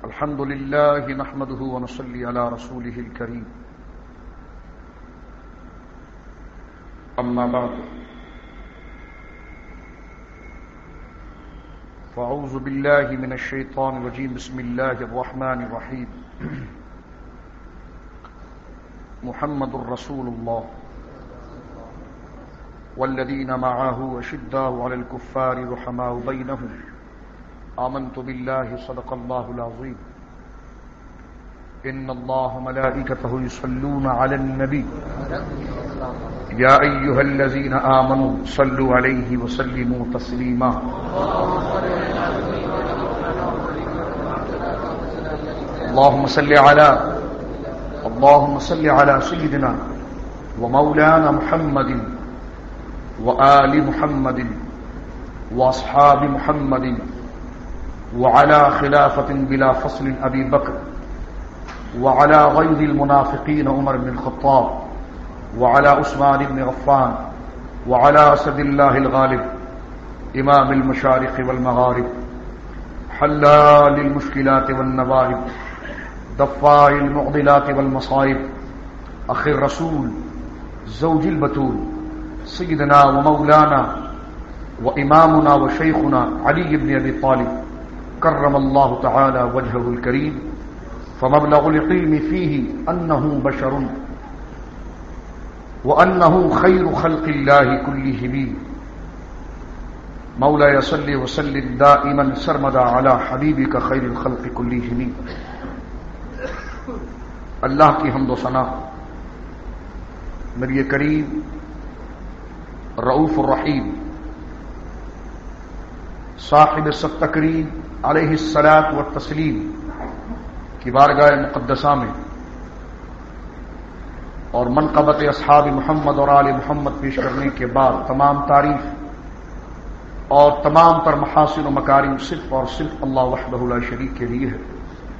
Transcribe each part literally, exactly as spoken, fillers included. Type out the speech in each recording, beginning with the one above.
الحمد لله نحمده ونصلي على رسوله الكريم. أما بعد، فأعوذ بالله من الشيطان الرجيم. بسم الله الرحمن الرحيم. محمد رسول الله والذين معه أشداء على الكفار رحماء بينهم. آمنت بالله صدق الله العظيم. إن الله ملائكته يصلون على النبي يا أيها الذين آمنوا صلوا عليه وسلموا تسليما. اللهم صل على اللهم صل على سيدنا ومولانا محمد وآل محمد وأصحاب محمد وعلى خلافة بلا فصل أبي بكر وعلى غير المنافقين عمر بن الخطاب وعلى عثمان بن عفان وعلى أسد الله الغالب إمام المشارق والمغارب حلال المشكلات والنوائب دفاع المعضلات والمصائب أخي الرسول زوج البتول سيدنا ومولانا وإمامنا وشيخنا علي بن أبي طالب کرم اللہ تعالی وجہہ الکریم. فمبلغ العلم فیہ انہ بشر وانہ خیر خلق اللہ کلہم. مولاي صل وسلم دائما سرمدا علی حبیبک خیر الخلق کلہم. اللہ کی حمد و ثنا نبی کریم رؤوف الرحیم صاحب التکریم علیہ الصلاۃ والتسلیم کی بارگاہ مقدسہ میں اور منقبت اصحاب محمد اور آل محمد پیش کرنے کے بعد تمام تعریف اور تمام تر محاسن و مکارم صرف اور صرف اللہ وحدہ لا شریک کے لیے ہے.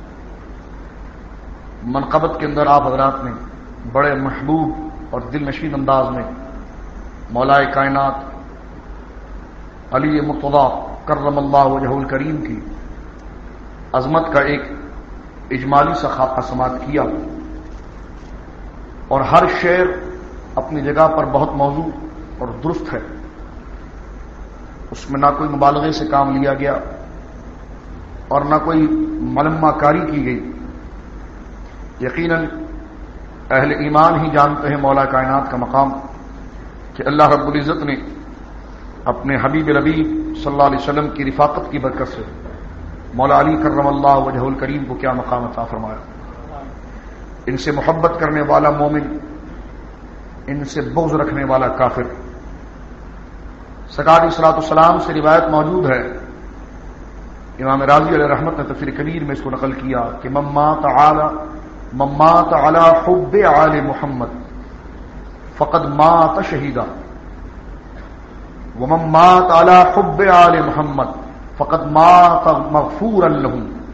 منقبت کے اندر آپ حضرات نے بڑے محبوب اور دل نشین انداز میں مولائے کائنات علی مرتضیٰ کرم اللہ وجہہ الکریم کی عظمت کا ایک اجمالی سا خاکہ سماعت کیا، اور ہر شعر اپنی جگہ پر بہت موضوع اور درست ہے. اس میں نہ کوئی مبالغے سے کام لیا گیا اور نہ کوئی ملمہ کاری کی گئی. یقیناً اہل ایمان ہی جانتے ہیں مولا کائنات کا مقام کہ اللہ رب العزت نے اپنے حبیب ربیب صلی اللہ علیہ وسلم کی رفاقت کی برکت سے مولا علی کرم اللہ وجہ الکریم کو کیا مقام عطا فرمایا. ان سے محبت کرنے والا مومن، ان سے بغض رکھنے والا کافر. سرکار علیہ الصلوۃ والسلام سے روایت موجود ہے، امام راضی علیہ رحمت نے تفسیر کبیر میں اس کو نقل کیا کہ من مات علی من مات علی حب آل محمد فقد مات شہیدا ومن مات علی حب آل محمد فقد مات مغفورا له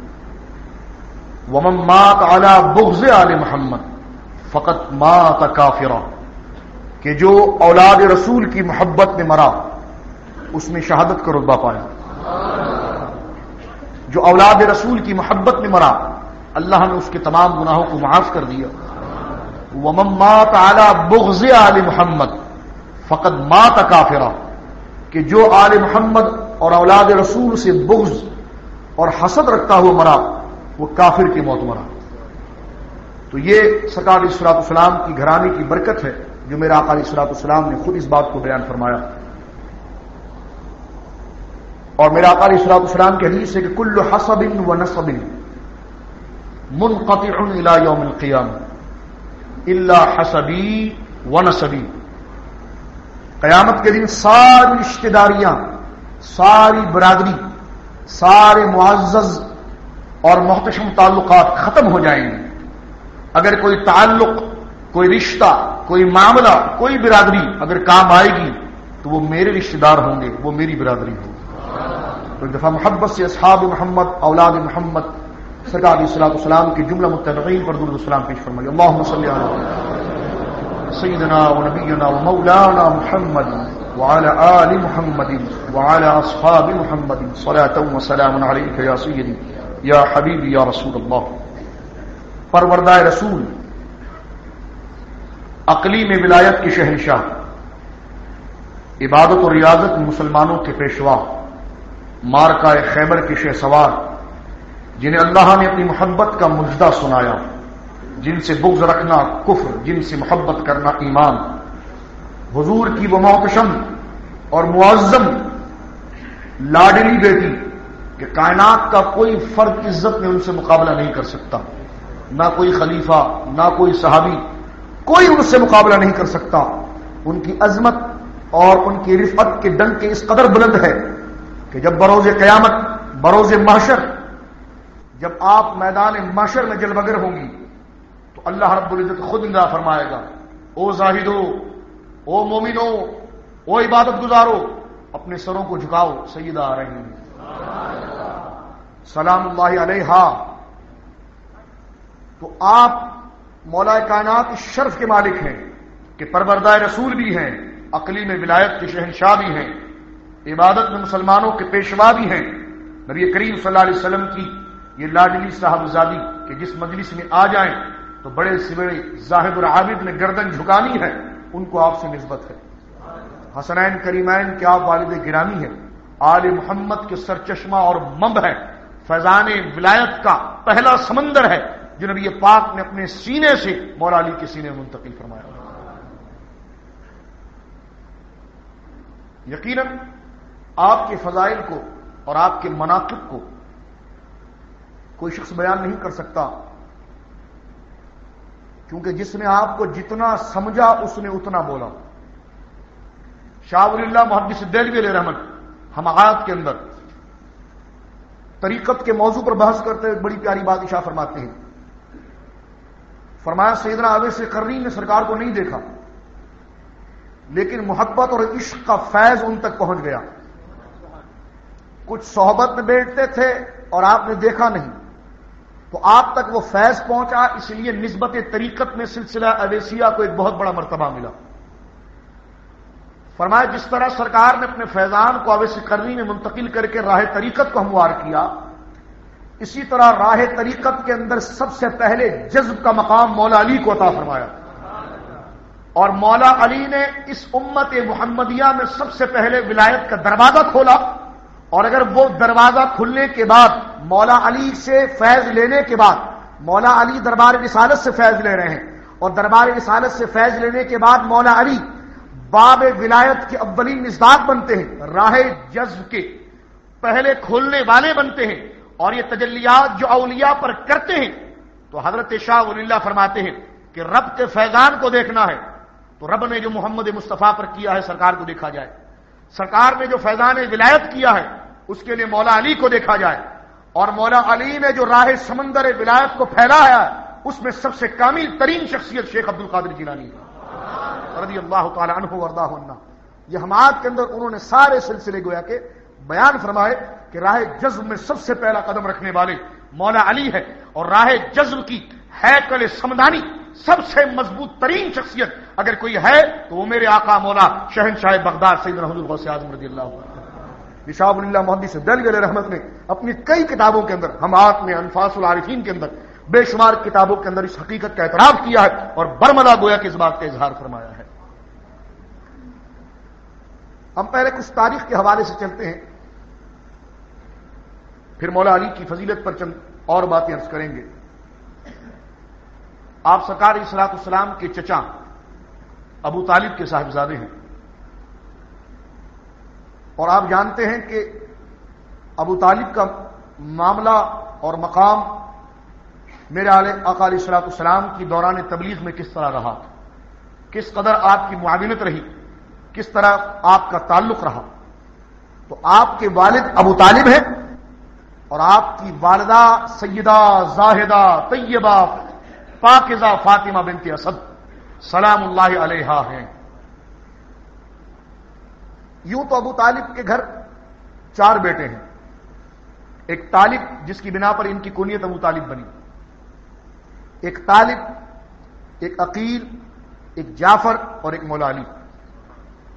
ومن مات علی بغض آل محمد فقد مات کافرا. کہ جو اولاد رسول کی محبت میں مرا اس نے شہادت کا رتبہ پایا. جو اولاد رسول کی محبت میں مرا اللہ نے اس کے تمام گناہوں کو معاف کر دیا. ومن مات علی بغض آل محمد فقد مات کافرا. کہ جو آل محمد اور اولاد رسول سے بغض اور حسد رکھتا ہوا مرا وہ کافر کی موت مرا. تو یہ سرکار علیہ الصلوۃ والسلام کی گھرانے کی برکت ہے جو میرا آقا علیہ الصلوۃ والسلام نے خود اس بات کو بیان فرمایا. اور میرا آقا علیہ الصلوۃ والسلام کی حدیث ہے کہ کل حسب و نسب منقطع الی یوم القیامہ الا حسبی و نسبی. قیامت کے دن ساری رشتہ داریاں، ساری برادری، سارے معزز اور محتشم تعلقات ختم ہو جائیں گے. اگر کوئی تعلق، کوئی رشتہ، کوئی معاملہ، کوئی برادری اگر کام آئے گی تو وہ میرے رشتہ دار ہوں گے، وہ میری برادری ہوگی. تو ایک دفعہ محبت سے اصحاب محمد اولاد محمد سرکار علیہ الصلوۃ والسلام کے جملہ متبعین پر درود و سلام پیش فرمائیے. اللهم صل علی سيدنا ونبينا ومولانا محمد وعلى آل محمد وعلى أصحاب محمد صلاة وسلام عليك يا سيدي یا حبیبی یا رسول اللہ، پروردہ رسول، اقلیم ولایت کے شہنشاہ، عبادت و ریاضت مسلمانوں کے پیشوا، مارکہ خیبر کے شہ سوار، جنہیں اللہ نے اپنی محبت کا مجدہ سنایا، جن سے بغض رکھنا کفر، جن سے محبت کرنا ایمان، حضور کی وہ محتشم اور معظم لاڈلی بیٹی کہ کائنات کا کوئی فرد عزت میں ان سے مقابلہ نہیں کر سکتا، نہ کوئی خلیفہ، نہ کوئی صحابی، کوئی ان سے مقابلہ نہیں کر سکتا۔ ان کی عظمت اور ان کی رفعت کے ڈنکے اس قدر بلند ہے کہ جب بروز قیامت، بروز محشر، جب آپ میدان محشر میں جلوگر ہوں گی تو اللہ رب العزت خود ندا فرمائے گا، او زاہدو، او مومنو، او عبادت گزارو، اپنے سروں کو جھکاؤ، سیدہ آ رہی ہیں سلام اللہ علیہا۔ تو آپ مولا کائنات اس شرف کے مالک ہیں کہ پروردہ رسول بھی ہیں، اقلیم ولایت کے شہنشاہ بھی ہیں، عبادت میں مسلمانوں کے پیشوا بھی ہیں۔ نبی کریم صلی اللہ علیہ وسلم کی یہ لاڈلی صاحبزادی کہ جس مجلس میں آ جائیں تو بڑے سے بڑے زاہد اور عابد نے گردن جھکانی ہے، ان کو آپ سے نسبت ہے۔ حسنین کریمین کے آپ والد گرامی ہیں، آل محمد کے سرچشمہ اور منبع ہے، فیضان ولایت کا پہلا سمندر ہے جو نبی پاک نے اپنے سینے سے مولا علی کے سینے میں منتقل فرمایا۔ یقیناً آپ کے فضائل کو اور آپ کے مناقب کو کوئی شخص بیان نہیں کر سکتا، کیونکہ جس نے آپ کو جتنا سمجھا اس نے اتنا بولا۔ شاہ ولی اللہ محدث دہلوی علیہ رحمت حماقات کے اندر طریقت کے موضوع پر بحث کرتے ہوئے بڑی پیاری بات ارشاد فرماتے ہیں، فرمایا سیدنا اویس قرنی نے سرکار کو نہیں دیکھا لیکن محبت اور عشق کا فیض ان تک پہنچ گیا۔ کچھ صحبت میں بیٹھتے تھے اور آپ نے دیکھا نہیں تو آپ تک وہ فیض پہنچا، اس لیے نسبت طریقت میں سلسلہ اویسیہ کو ایک بہت بڑا مرتبہ ملا۔ فرمایا جس طرح سرکار نے اپنے فیضان کو اویس قرنی میں منتقل کر کے راہ طریقت کو ہموار کیا، اسی طرح راہ طریقت کے اندر سب سے پہلے جذب کا مقام مولا علی کو عطا فرمایا، اور مولا علی نے اس امت محمدیہ میں سب سے پہلے ولایت کا دروازہ کھولا، اور اگر وہ دروازہ کھلنے کے بعد مولا علی سے فیض لینے کے بعد، مولا علی دربار رسالت سے فیض لے رہے ہیں اور دربار رسالت سے فیض لینے کے بعد مولا علی باب ولایت کے اولین مصداق بنتے ہیں، راہ جذب کے پہلے کھولنے والے بنتے ہیں، اور یہ تجلیات جو اولیاء پر کرتے ہیں تو حضرت شاہ ولی اللہ فرماتے ہیں کہ رب کے فیضان کو دیکھنا ہے تو رب نے جو محمد مصطفیٰ پر کیا ہے سرکار کو دیکھا جائے، سرکار نے جو فیضان ولایت کیا ہے اس کے لیے مولا علی کو دیکھا جائے، اور مولا علی نے جو راہ سمندر ولایت کو پھیلایا ہے اس میں سب سے کامل ترین شخصیت شیخ عبد القادر جیلانی رضی اللہ تعالی عنہ وارضاہ عنہ۔ یہ حماد کے اندر انہوں نے سارے سلسلے گویا کہ بیان فرمائے کہ راہ جذب میں سب سے پہلا قدم رکھنے والے مولا علی ہے، اور راہ جذب کی ہیکل سمدانی سب سے مضبوط ترین شخصیت اگر کوئی ہے تو وہ میرے آقا مولا شہنشاہ بغداد سیدنا حضور غوث اعظم رضی اللہ عنہ۔ شاہ ولی اللہ محدث دہلوی علیہ رحمت نے اپنی کئی کتابوں کے اندر، حماد میں، انفاس العارفین کے اندر، بے شمار کتابوں کے اندر اس حقیقت کا اعتراف کیا ہے اور برملا گویا کہ اس بات کا اظہار فرمایا ہے۔ ہم پہلے کچھ تاریخ کے حوالے سے چلتے ہیں، پھر مولا علی کی فضیلت پر چند اور باتیں عرض کریں گے۔ آپ سرکار علیہ الصلوۃ والسلام کے چچا ابو طالب کے صاحبزادے ہیں، اور آپ جانتے ہیں کہ ابو طالب کا معاملہ اور مقام میرے آقا علیہ الصلوۃ والسلام کی دوران تبلیغ میں کس طرح رہا، کس قدر آپ کی معاونت رہی، کس طرح آپ کا تعلق رہا۔ تو آپ کے والد ابو طالب ہیں اور آپ کی والدہ سیدہ زاہدہ طیبہ پاکزہ فاطمہ بنت اسد سلام اللہ علیہا ہیں۔ یوں تو ابو طالب کے گھر چار بیٹے ہیں، ایک طالب جس کی بنا پر ان کی کنیت ابو طالب بنی، ایک طالب، ایک عقیل، ایک جعفر اور ایک مولا علی۔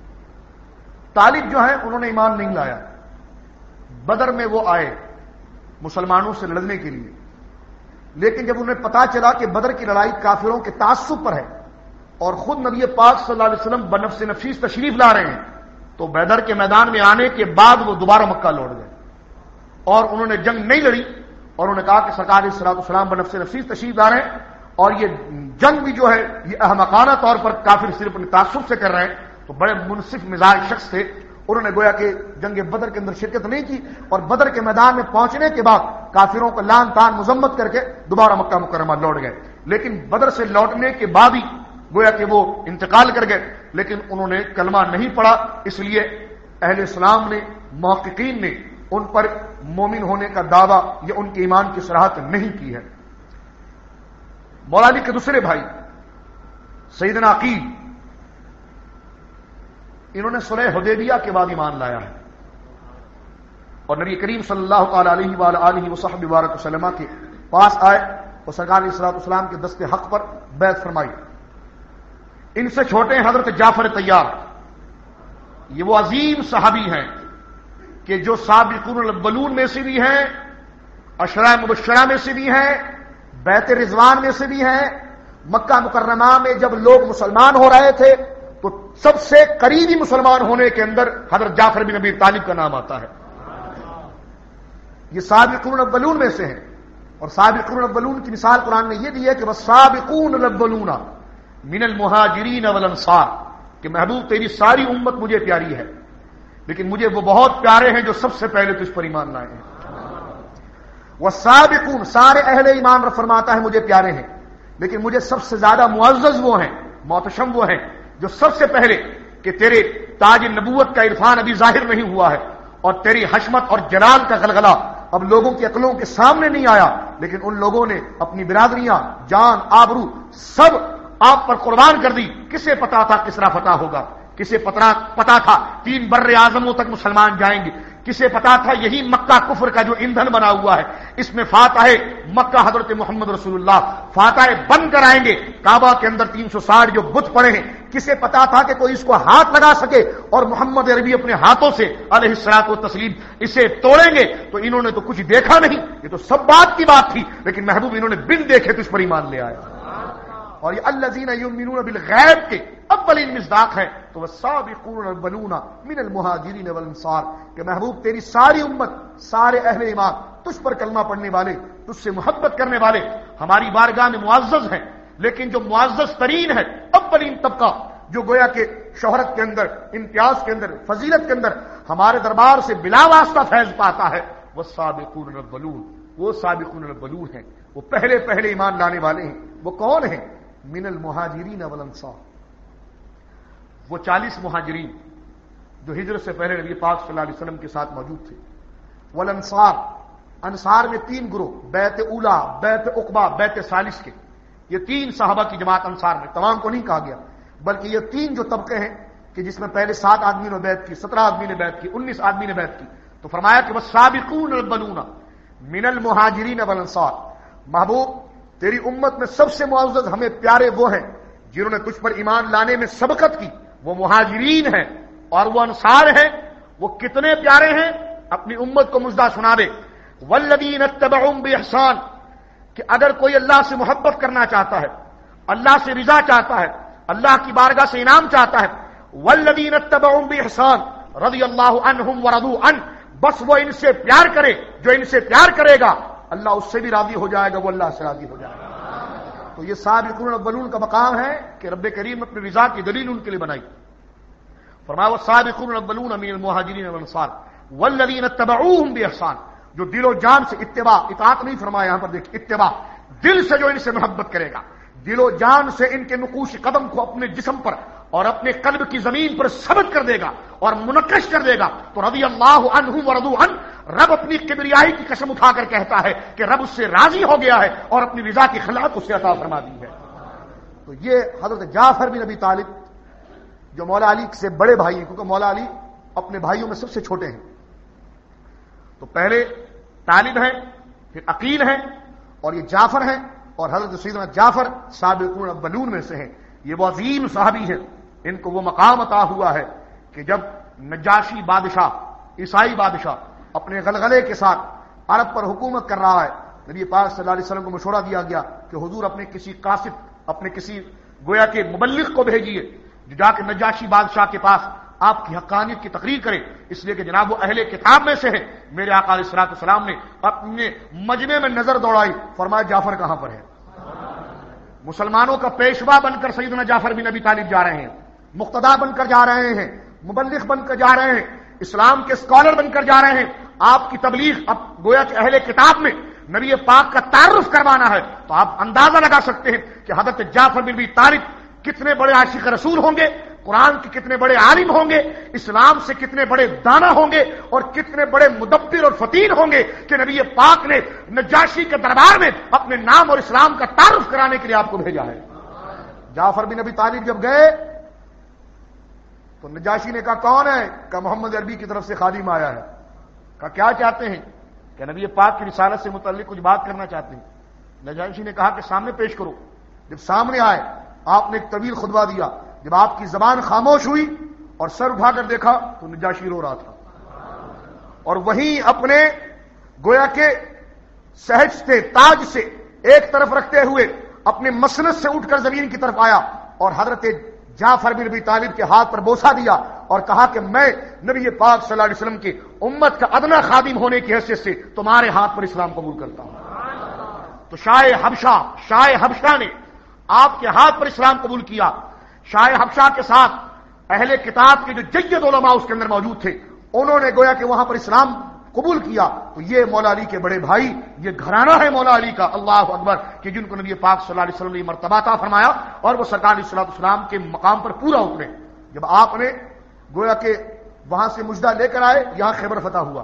طالب جو ہیں انہوں نے ایمان نہیں لایا، بدر میں وہ آئے مسلمانوں سے لڑنے کے لیے، لیکن جب انہیں پتا چلا کہ بدر کی لڑائی کافروں کے تعصب پر ہے اور خود نبی پاک صلی اللہ علیہ وسلم بنفس نفیس تشریف لا رہے ہیں، تو بدر کے میدان میں آنے کے بعد وہ دوبارہ مکہ لوٹ گئے اور انہوں نے جنگ نہیں لڑی، اور انہوں نے کہا کہ سرکار علیہ الصلوۃ والسلام بنفس نفیس تشریف لا رہے ہیں، اور یہ جنگ بھی جو ہے یہ احمقانہ طور پر کافر صرف اپنے تعصب سے کر رہے ہیں۔ تو بڑے منصف مزاج شخص تھے، انہوں نے گویا کہ جنگ بدر کے اندر شرکت نہیں کی، اور بدر کے میدان میں پہنچنے کے بعد کافروں کو لان تان مذمت کر کے دوبارہ مکہ مکرمہ لوٹ گئے۔ لیکن بدر سے لوٹنے کے بعد ہی گویا کہ وہ انتقال کر گئے، لیکن انہوں نے کلمہ نہیں پڑھا، اس لیے اہل اسلام نے، محققین نے ان پر مومن ہونے کا دعویٰ یا ان کے ایمان کی صراحت نہیں کی ہے۔ مولا علی کے دوسرے بھائی سیدنا عقیل، انہوں نے صلح حدیبیہ کے بعد ایمان لایا ہے اور نبی کریم صلی اللہ تعالی علیہ وآلہ وصحبہ وبارک وسلم کے پاس آئے اور سرکار علیہ الصلوۃ والسلام کے دست حق پر بیعت فرمائی۔ ان سے چھوٹے ہیں حضرت جعفر طیار، یہ وہ عظیم صحابی ہیں کہ جو سابقون الاولون میں سے بھی ہیں، عشرہ مبشرہ میں سے بھی ہیں، بیعت رضوان میں سے بھی ہیں۔ مکہ مکرمہ میں جب لوگ مسلمان ہو رہے تھے تو سب سے قریبی مسلمان ہونے کے اندر حضرت جعفر بن ابی طالب کا نام آتا ہے۔ یہ سابقون الاولون میں سے ہیں، اور سابقون الاولون کی مثال قرآن نے یہ دی ہے کہ والسابقون الاولون من المہاجرین والانصار، کہ محبوب تیری ساری امت مجھے پیاری ہے، لیکن مجھے وہ بہت پیارے ہیں جو سب سے پہلے تجھ پر ایمان لائے ہیں۔ والسابقون، سارے اہل ایمان رب فرماتا ہے مجھے پیارے ہیں، لیکن مجھے سب سے زیادہ معزز وہ ہیں، محتشم وہ ہیں جو سب سے پہلے کہ تیرے تاج نبوت کا عرفان ابھی ظاہر نہیں ہوا ہے اور تیری حشمت اور جلال کا غلغلہ اب لوگوں کی عقلوں کے سامنے نہیں آیا، لیکن ان لوگوں نے اپنی برادریاں، جان، آبرو سب آپ پر قربان کر دی۔ کسے پتا تھا کسرا فتح ہوگا؟ کسے پتا تھا تین بر اعظموں تک مسلمان جائیں گے؟ کسے پتا تھا یہی مکہ کفر کا جو ایندھن بنا ہوا ہے، اس میں فاتح مکہ حضرت محمد رسول اللہ فاتح بن کر آئیں گے؟ کعبہ کے اندر تین سو ساٹھ جو بت پڑے ہیں، کسے پتا تھا کہ کوئی اس کو ہاتھ لگا سکے اور محمد عربی اپنے ہاتھوں سے علیہ الصلوۃ والتسلیم اسے توڑیں گے؟ تو انہوں نے تو کچھ دیکھا نہیں، یہ تو سب بات کی بات تھی، لیکن محبوب انہوں نے بن دیکھے تو اس پر ایمان لے آیا۔ اور یہ الذین یؤمنون بالغیب کے اولین مصداق ہے، تو والسابقون الاولون من المہاجرین والانصار، کہ محبوب تیری ساری امت، سارے اہل ایمان تجھ پر کلمہ پڑھنے والے، تجھ سے محبت کرنے والے ہماری بارگاہ میں معزز ہیں، لیکن جو معزز ترین ہے، اولین طبقہ جو گویا کہ شہرت کے اندر، امتیاز کے اندر، فضیلت کے اندر ہمارے دربار سے بلا واسطہ فیض پاتا ہے، وہ سابقون الاولون، وہ سابقون الاولون ہیں، وہ پہلے پہلے ایمان لانے والے ہیں۔ وہ کون ہیں؟ من المہاجرین والانصار، وہ چالیس مہاجرین جو ہجرت سے پہلے نبی پاک صلی اللہ علیہ وسلم کے ساتھ موجود تھے۔ والانصار، انصار میں تین گروہ، بیعت اولا، بیعت عقبہ، بیعت ثالث کے، یہ تین صحابہ کی جماعت انصار میں، تمام کو نہیں کہا گیا، بلکہ یہ تین جو طبقے ہیں کہ جس میں پہلے سات آدمی نے بیعت کی، سترہ آدمی نے بیعت کی، انیس آدمی نے بیعت کی، تو فرمایا کہ والسابقون الاولون من المہاجرین والانصار، محبوب تیری امت میں سب سے معزز، ہمیں پیارے وہ ہیں جنہوں نے تجھ پر ایمان لانے میں سبقت کی، وہ مہاجرین ہیں اور وہ انصار ہیں۔ وہ کتنے پیارے ہیں؟ اپنی امت کو مژدہ سنا دے، والذین اتبعوہم باحسان، کہ اگر کوئی اللہ سے محبت کرنا چاہتا ہے، اللہ سے رضا چاہتا ہے، اللہ کی بارگاہ سے انعام چاہتا ہے، والذین اتبعوہم باحسان رضی اللہ عنہم ورضوا عنہ، بس وہ ان سے پیار کرے، جو ان سے پیار کرے گا اللہ اس سے بھی راضی ہو جائے گا، وہ اللہ سے راضی ہو جائے گا۔ تو یہ سابقون الاولون کا مقام ہے کہ رب کریم اپنی رضا کی دلیل ان کے لیے بنائی۔ فرمایا والسابقون الاولون من المہاجرین والانصار والذین اتبعوہم باحسان، جو دل و جان سے اتباع، اطاعت نہیں فرمایا یہاں پر دیکھ، اتباع، دل سے جو ان سے محبت کرے گا، دل و جان سے ان کے نقوش قدم کو اپنے جسم پر اور اپنے قلب کی زمین پر ثبت کر دے گا اور منقش کر دے گا، تو رضی اللہ عنہم ورضوا عنہ، رب اپنی کبریائی کی قسم اٹھا کر کہتا ہے کہ رب اس سے راضی ہو گیا ہے اور اپنی رضا کی خلعت اسے عطا فرما دی ہے۔ تو یہ حضرت جعفر بن ابی طالب جو مولا علی سے بڑے بھائی ہیں، کیونکہ مولا علی اپنے بھائیوں میں سب سے چھوٹے ہیں، تو پہلے طالب ہیں، پھر عقیل ہیں، اور یہ جعفر ہیں، اور حضرت سیدنا جعفر سابقون الاولون میں سے ہیں۔ یہ وہ عظیم صحابی ہیں، ان کو وہ مقام عطا ہوا ہے کہ جب نجاشی بادشاہ، عیسائی بادشاہ اپنے غلغلے کے ساتھ عرب پر حکومت کر رہا ہے. نبی پاک صلی اللہ علیہ وسلم کو مشورہ دیا گیا کہ حضور اپنے کسی قاصد، اپنے کسی گویا کے مبلغ کو بھیجیے جو جا کے نجاشی بادشاہ کے پاس آپ کی حقانیت کی تقریر کرے، اس لیے کہ جناب وہ اہل کتاب میں سے ہے. میرے آقا علیہ الصلوۃ والسلام نے اپنے مجمع میں نظر دوڑائی، فرمایا جعفر کہاں پر ہے؟ مسلمانوں کا پیشوا بن کر سیدنا جعفر بن ابی طالب جا رہے ہیں، مقتدا بن کر جا رہے ہیں، مبلغ بن کر جا رہے ہیں، اسلام کے اسکالر بن کر جا رہے ہیں. آپ کی تبلیغ اب گویا کہ اہل کتاب میں نبی پاک کا تعارف کروانا ہے. تو آپ اندازہ لگا سکتے ہیں کہ حضرت جعفر بن ابی طالب کتنے بڑے عاشق رسول ہوں گے، قرآن کے کتنے بڑے عالم ہوں گے، اسلام سے کتنے بڑے دانا ہوں گے، اور کتنے بڑے مدبر اور فطین ہوں گے کہ نبی پاک نے نجاشی کے دربار میں اپنے نام اور اسلام کا تعارف کرانے کے لیے آپ کو بھیجا ہے. جعفر بن ابی طالب جب گئے تو نجاشی نے کہا کون ہے؟ کہ محمد عربی کی طرف سے خادم آیا ہے. کہا کیا چاہتے ہیں؟ کہ نبی پاک کی رسالت سے متعلق کچھ بات کرنا چاہتے ہیں. نجاشی نے کہا کہ سامنے پیش کرو. جب سامنے آئے آپ نے ایک طویل خطبہ دیا. جب آپ کی زبان خاموش ہوئی اور سر اٹھا کر دیکھا تو نجاشی رو رہا تھا، اور وہیں اپنے گویا کے سہج سے، تاج سے ایک طرف رکھتے ہوئے اپنے مسند سے اٹھ کر زمین کی طرف آیا اور حضرت جعفر بن ابی طالب کے ہاتھ پر بوسہ دیا اور کہا کہ میں نبی پاک صلی اللہ علیہ وسلم کی امت کا ادنا خادم ہونے کی حیثیت سے تمہارے ہاتھ پر اسلام قبول کرتا ہوں. تو شاہ حبشہ شاہ حبشہ نے آپ کے ہاتھ پر اسلام قبول کیا. شاہ حبشہ کے ساتھ اہل کتاب کے جو جید علماء اس کے اندر موجود تھے، انہوں نے گویا کہ وہاں پر اسلام قبول کیا. تو یہ مولا علی کے بڑے بھائی، یہ گھرانہ ہے مولا علی کا، اللہ اکبر، کہ جن کو نبی پاک صلی اللہ علیہ وسلم نے مرتبہ عطا فرمایا اور وہ سرکار علیہ الصلوۃ والسلام کے مقام پر پورا اترے. جب آپ نے گویا کہ وہاں سے مجدہ لے کر آئے، یہاں خیبر فتح ہوا.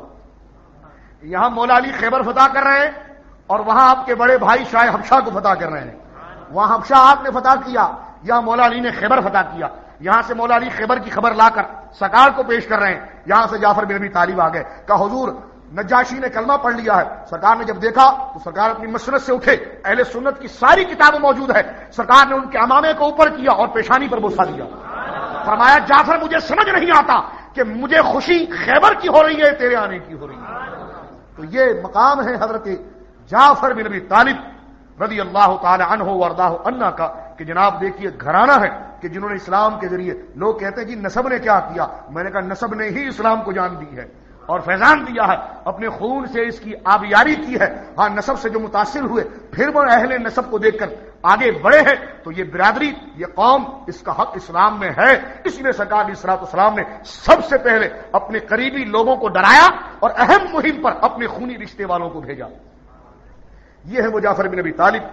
یہاں مولا علی خیبر فتح کر رہے ہیں اور وہاں آپ کے بڑے بھائی شاہ حبشہ کو فتح کر رہے ہیں. وہاں حبشہ آپ نے فتح کیا، یہاں مولا علی نے خیبر فتح کیا. یہاں سے مولا علی خیبر کی خبر لا کر سرکار کو پیش کر رہے ہیں. یہاں سے جعفر بن ابی طالب آ گئے. کہا حضور نجاشی نے کلمہ پڑھ لیا ہے. سرکار نے جب دیکھا تو سرکار اپنی مسند سے اٹھے، اہل سنت کی ساری کتابیں موجود ہے. سرکار نے ان کے امامے کو اوپر کیا اور پیشانی پر بوسہ دیا. فرمایا جعفر مجھے سمجھ نہیں آتا کہ مجھے خوشی خیبر کی ہو رہی ہے تیرے آنے کی ہو رہی ہے. تو یہ مقام ہے حضرت جعفر بن ابی طالب رضی اللہ تعالی عنہ وارضاہ عنہ کا، کہ جناب دیکھیے گھرانہ ہے کہ جنہوں نے اسلام کے ذریعے، لوگ کہتے ہیں جی نسب نے کیا کیا، میں نے کہا نسب نے ہی اسلام کو جان دی ہے اور فیضان دیا ہے، اپنے خون سے اس کی آبیاری کی ہے. ہاں نسب سے جو متاثر ہوئے پھر وہ اہل نسب کو دیکھ کر آگے بڑھے ہیں. تو یہ برادری، یہ قوم، اس کا حق اسلام میں ہے. اس لیے سرکار علیہ الصلوۃ والسلام نے سب سے پہلے اپنے قریبی لوگوں کو ڈرایا اور اہم مہم پر اپنے خونی رشتے والوں کو بھیجا. یہ ہے وہ جعفر بن ابی طالب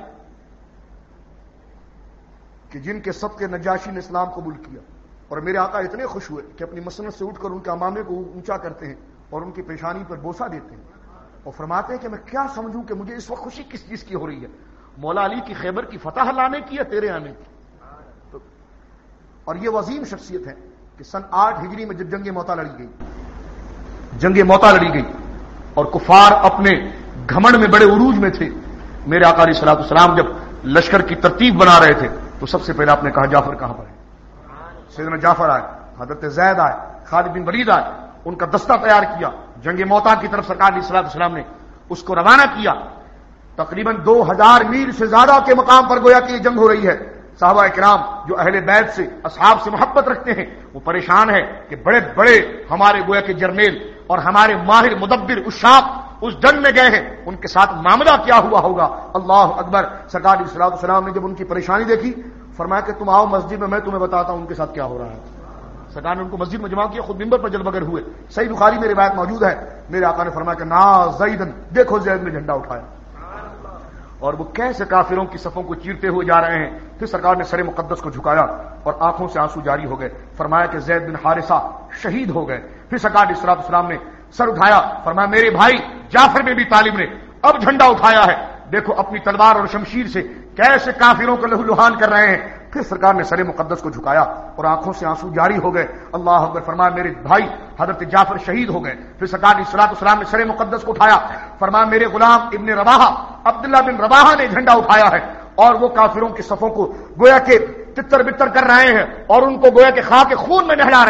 کہ جن کے صدقے نجاشی نے اسلام قبول کیا. اور میرے آقا اتنے خوش ہوئے کہ اپنی مسند سے اٹھ کر ان کے امامے کو اونچا کرتے ہیں اور ان کی پیشانی پر بوسہ دیتے ہیں اور فرماتے ہیں کہ میں کیا سمجھوں کہ مجھے اس وقت خوشی کس چیز کی ہو رہی ہے، مولا علی کی خیبر کی فتح لانے کی یا تیرے آنے کی. تو اور یہ عظیم شخصیت ہے کہ سن آٹھ ہجری میں جب جنگ موتا لڑی گئی جنگ موتا لڑی گئی اور کفار اپنے گھمنڈ میں بڑے عروج میں تھے، میرے آقا علیہ الصلوۃ والسلام جب لشکر کی ترتیب بنا رہے تھے تو سب سے پہلے آپ نے کہا جعفر کہاں پر ہے. سیدنا جعفر آئے، حضرت زید آئے، خالد بن ولید آئے، ان کا دستہ تیار کیا. جنگ موتا کی طرف سرکار علیہ الصلوۃ والسلام نے اس کو روانہ کیا. تقریباً دو ہزار میل سے زیادہ کے مقام پر گویا کہ یہ جنگ ہو رہی ہے. صحابہ کرام جو اہل بیت سے، اصحاب سے محبت رکھتے ہیں، وہ پریشان ہے کہ بڑے بڑے ہمارے گویا کے جرنیل اور ہمارے ماہر مدبر اشاق اس جنگ میں گئے ہیں، ان کے ساتھ معاملہ کیا ہوا ہوگا. اللہ اکبر. سرکار علیہ الصلوۃ والسلام نے جب ان کی پریشانی دیکھی فرمایا کہ تم آؤ مسجد میں، میں تمہیں بتاتا ہوں ان کے ساتھ کیا ہو رہا ہے. سرکار نے ان کو مسجد میں جمع کیا، خود منبر پر جل بگر ہوئے. صحیح بخاری میں روایت موجود ہے، میرے آقا نے فرمایا کہ نا زیدن، دیکھو زید نے جھنڈا اٹھایا اور وہ کیسے کافروں کی صفوں کو چیرتے ہوئے جا رہے ہیں. پھر سرکار نے سر مقدس کو جھکایا اور آنکھوں سے آنسو جاری ہو گئے. فرمایا کہ زید بن حارثہ شہید ہو گئے. پھر سرکار علیہ الصلوۃ والسلام نے سر اٹھایا، فرمایا میرے بھائی جعفر بن ابی طالب نے اب جھنڈا اٹھایا ہے، دیکھو اپنی تلوار اور شمشیر سے کیسے کافروں کو لہو لہان کر رہے ہیں. پھر سرکار نے سر مقدس کو جھکایا اور آنکھوں سے آنسو جاری ہو گئے. اللہ اکبر. فرمایا میرے بھائی حضرت جعفر شہید ہو گئے. پھر سرکار علیہ الصلوۃ والسلام نے سر مقدس کو اٹھایا، فرمایا میرے غلام ابن رواحہ عبداللہ بن رواحہ نے جھنڈا اٹھایا ہے اور وہ کافروں کی صفوں کو گویا کہ تتر بتر کر رہے ہیں اور ان کو گویا کہ خاک خون میں نہلا رہے ہیں.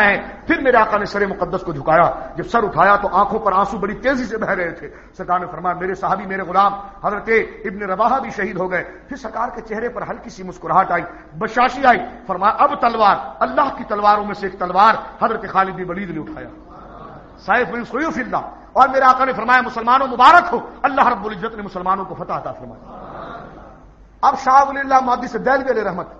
پھر میرے آقا نے سر مقدس کو جھکایا، جب سر اٹھایا تو آنکھوں پر آنسو بڑی تیزی سے بہ رہے تھے۔ سرکار نے فرمایا میرے صحابی میرے غلام حضرت ابن رواحہ بھی شہید ہو گئے۔ پھر سرکار کے چہرے پر ہلکی سی مسکراہٹ آئی، بشاشی آئی، فرمایا اب تلوار اللہ کی تلواروں میں سے ایک تلوار حضرت خالد بن ولید نے اٹھایا، سیف من سیوف اللہ۔ اور میرے آقا نے فرمایا مسلمانوں مبارک ہو، اللہ رب العزت نے مسلمانوں کو فتح عطا فرمایا۔ اب شاہ ولی اللہ محدث دہلوی علیہ رحمت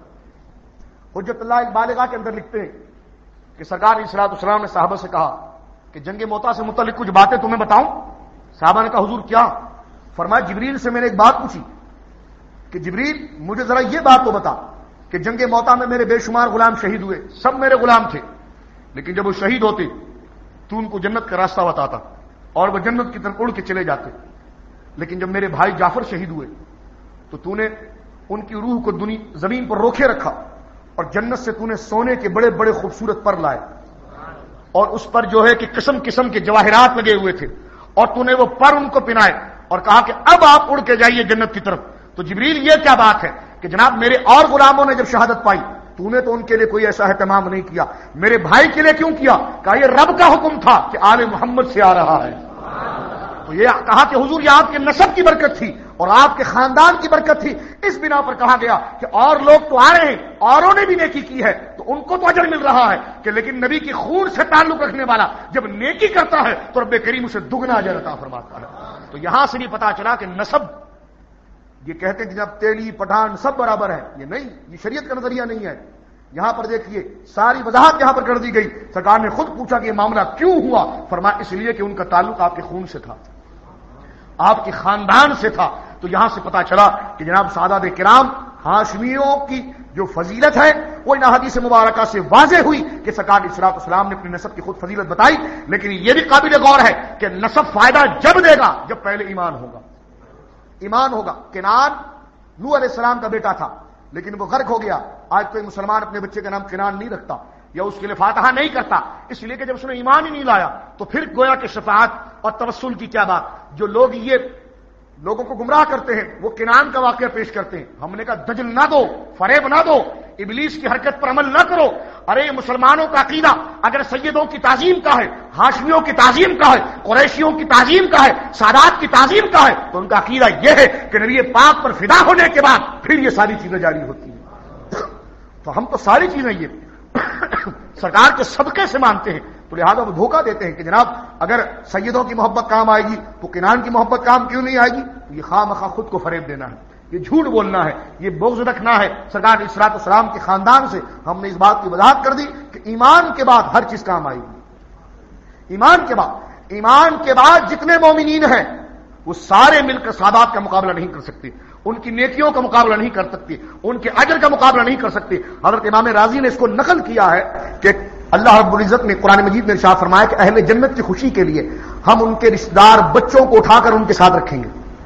حجت اللہ البالغہ کے اندر لکھتے ہیں کہ سرکار علیہ الصلوۃ والسلام نے صحابہ سے کہا کہ جنگ موتا سے متعلق کچھ باتیں تمہیں بتاؤں؟ صحابہ نے کہا حضور کیا؟ فرمایا جبریل سے میں نے ایک بات پوچھی کہ جبریل مجھے ذرا یہ بات تو بتا کہ جنگ موتا میں میرے بے شمار غلام شہید ہوئے، سب میرے غلام تھے، لیکن جب وہ شہید ہوتے تو ان کو جنت کا راستہ بتاتا اور وہ جنت کی طرف اڑ کے چلے جاتے، لیکن جب میرے بھائی جعفر شہید ہوئے تو تو نے ان کی روح کو دنیا زمین پر روکے رکھا اور جنت سے تو نے سونے کے بڑے بڑے خوبصورت پر لائے اور اس پر جو ہے کہ قسم قسم کے جواہرات لگے ہوئے تھے اور تو نے وہ پر ان کو پہنائے اور کہا کہ اب آپ اڑ کے جائیے جنت کی طرف۔ تو جبریل یہ کیا بات ہے کہ جناب میرے اور غلاموں نے جب شہادت پائی تو نے تو ان کے لیے کوئی ایسا اہتمام نہیں کیا، میرے بھائی کے لیے کیوں کیا؟ کہا یہ رب کا حکم تھا کہ آل محمد سے آ رہا ہے۔ تو یہ کہا کہ حضور یہ آپ کے نسب کی برکت تھی اور آپ کے خاندان کی برکت تھی، اس بنا پر کہا گیا کہ اور لوگ تو آ رہے ہیں، اوروں نے بھی نیکی کی ہے تو ان کو تو اجر مل رہا ہے کہ لیکن نبی کی خون سے تعلق رکھنے والا جب نیکی کرتا ہے تو رب کریم اسے دگنا اجر عطا فرماتا ہے۔ تو یہاں سے بھی پتا چلا کہ نسب، یہ کہتے ہیں کہ جب تیلی پٹھان سب برابر ہے، یہ نہیں، یہ شریعت کا نظریہ نہیں ہے۔ یہاں پر دیکھیے ساری وضاحت یہاں پر کر دی گئی۔ سرکار نے خود پوچھا کہ یہ معاملہ کیوں ہوا؟ فرمایا اس لیے کہ ان کا تعلق آپ کے خون سے تھا، آپ کے خاندان سے تھا۔ تو یہاں سے پتا چلا کہ جناب سادات کرام ہاشمیوں کی جو فضیلت ہے وہ ان احادیث مبارکہ سے واضح ہوئی کہ سرکار علیہ الصلوۃ والسلام نے اپنے نسب کی خود فضیلت بتائی، لیکن یہ بھی قابل غور ہے کہ نسب فائدہ جب دے گا جب پہلے ایمان ہوگا۔ ایمان ہوگا۔ کنان نوح علیہ السلام کا بیٹا تھا لیکن وہ غرق ہو گیا۔ آج کوئی مسلمان اپنے بچے کا نام کنان نہیں رکھتا یا اس کے لیے فاتحہ نہیں کرتا، اس لیے کہ جب اس نے ایمان ہی نہیں لایا تو پھر گویا کہ شفاعت اور توسل کی کیا بات۔ جو لوگ یہ لوگوں کو گمراہ کرتے ہیں وہ کنان کا واقعہ پیش کرتے ہیں، ہم نے کہا دجل نہ دو، فریب نہ دو، ابلیس کی حرکت پر عمل نہ کرو۔ ارے مسلمانوں کا عقیدہ اگر سیدوں کی تعظیم کا ہے، ہاشمیوں کی تعظیم کا ہے، قریشیوں کی تعظیم کا ہے، سادات کی تعظیم کا ہے تو ان کا عقیدہ یہ ہے کہ نبی پاک پر فدا ہونے کے بعد پھر یہ ساری چیزیں جاری ہوتی ہیں۔ تو ہم تو ساری چیزیں یہ سرکار کے صدقے سے مانتے ہیں، تو لہذا وہ دھوکہ دیتے ہیں کہ جناب اگر سیدوں کی محبت کام آئے گی تو کنان کی محبت کام کیوں نہیں آئے گی؟ یہ خواہ مخواہ خود کو فریب دینا ہے، یہ جھوٹ بولنا ہے، یہ بغض رکھنا ہے سرکار علیہ الصلوۃ والسلام کے خاندان سے۔ ہم نے اس بات کی وضاحت کر دی کہ ایمان کے بعد ہر چیز کام آئے گی۔ ایمان کے بعد ایمان کے بعد جتنے مومنین ہیں وہ سارے مل کر سادات کا مقابلہ نہیں کر سکتے، ان کی نیکیوں کا مقابلہ نہیں کر سکتے، ان کے اجر کا مقابلہ نہیں کر سکتے۔ حضرت امام راضی نے اس کو نقل کیا ہے کہ اللہ رب العزت نے قرآن مجید میں ارشاد فرمایا کہ اہل جنت کی خوشی کے لیے ہم ان کے رشتہ دار بچوں کو اٹھا کر ان کے ساتھ رکھیں گے،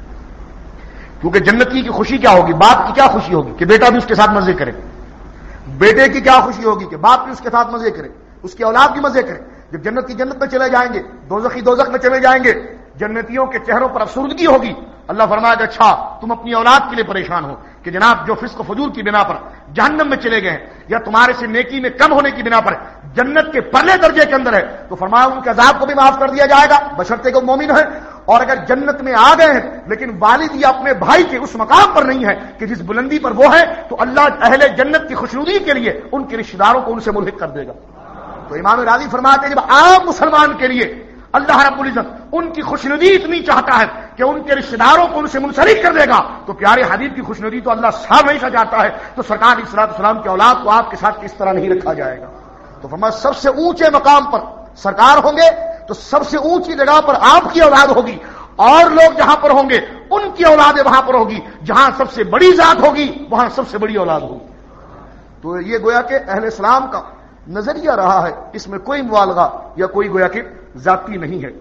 کیونکہ جنتی کی خوشی کیا ہوگی؟ باپ کی کیا خوشی ہوگی کہ بیٹا بھی اس کے ساتھ مزے کرے، بیٹے کی کیا خوشی ہوگی کہ باپ بھی اس کے ساتھ مزے کرے، اس کی اولاد بھی مزے کرے۔ جب جنت کی جنت میں چلے جائیں گے، دوزخی دوزخ میں چلے جائیں گے، جنتیوں کے چہروں پر افسردگی ہوگی۔ اللہ فرمائے گا اچھا تم اپنی اولاد کے لیے پریشان ہو کہ جناب جو فسق و فجور کی بنا پر جہنم میں چلے گئے ہیں یا تمہارے سے نیکی میں کم ہونے کی بنا پر جنت کے پرلے درجے کے اندر ہے، تو فرمایا ان کے عذاب کو بھی معاف کر دیا جائے گا بشرطے کہ وہ مومن ہے۔ اور اگر جنت میں آ گئے ہیں لیکن والد یا اپنے بھائی کے اس مقام پر نہیں ہے کہ جس بلندی پر وہ ہے، تو اللہ اہل جنت کی خوشنودی کے لیے ان کے رشتہ داروں کو ان سے ملحق کر دے گا۔ تو امام راضی فرماتے ہیں جب عام مسلمان کے لیے اللہ رب العزت ان کی خوشنودی اتنی چاہتا ہے کہ ان کے رشتہ داروں کو ان سے منسلک کر دے گا، تو پیارے حبیب کی خوشنودی تو اللہ صاحب نہیں سجاتا ہے، تو سرکار علیہ الصلوۃ والسلام کی اولاد کو آپ کے ساتھ کس طرح نہیں رکھا جائے گا؟ تو فرمایا سب سے اونچے مقام پر سرکار ہوں گے تو سب سے اونچی جگہ پر آپ کی اولاد ہوگی، اور لوگ جہاں پر ہوں گے ان کی اولادیں وہاں پر ہوگی، جہاں سب سے بڑی ذات ہوگی وہاں سب سے بڑی اولاد ہوگی۔ تو یہ گویا کہ اہل اسلام کا نظریہ رہا ہے، اس میں کوئی مبالغہ یا کوئی گویا کہ ذاتی نہیں ہے۔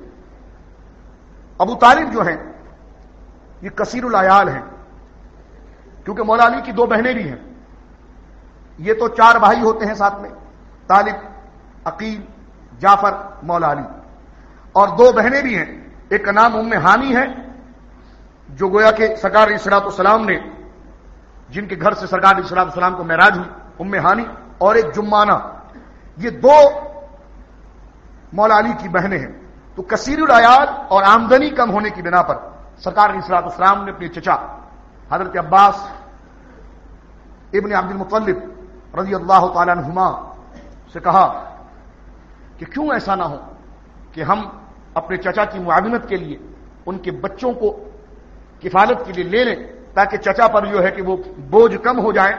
ابو طالب جو ہیں یہ کثیر العیال ہیں، کیونکہ مولا علی کی دو بہنیں بھی ہیں، یہ تو چار بھائی ہوتے ہیں ساتھ میں، طالب، عقیل، جعفر، مولا علی، اور دو بہنیں بھی ہیں، ایک کا نام ام ہانی ہے جو گویا کہ سرکار علیہ الصلوۃ والسلام نے جن کے گھر سے سرکار علیہ الصلوۃ والسلام کو معراج ہوئی، ام ہانی، اور ایک جمانہ۔ یہ دو مولا علی کی بہنیں ہیں، تو کثیر العیال اور آمدنی کم ہونے کی بنا پر سرکار علیہ الصلوۃ والسلام نے اپنے چچا حضرت عباس ابن عبد المطلب رضی اللہ تعالی عنہما سے کہا کہ کیوں ایسا نہ ہو کہ ہم اپنے چچا کی معاونت کے لیے ان کے بچوں کو کفالت کے لیے لے لیں تاکہ چچا پر جو ہے کہ وہ بوجھ کم ہو جائے۔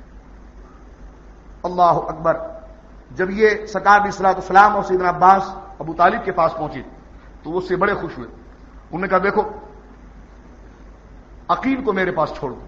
اللہ اکبر، جب یہ سرکار علیہ الصلوۃ والسلام اور سیدنا عباس ابو طالب کے پاس پہنچے تو وہ اس سے بڑے خوش ہوئے۔ انہوں نے کہا دیکھو عقیل کو میرے پاس چھوڑ دو،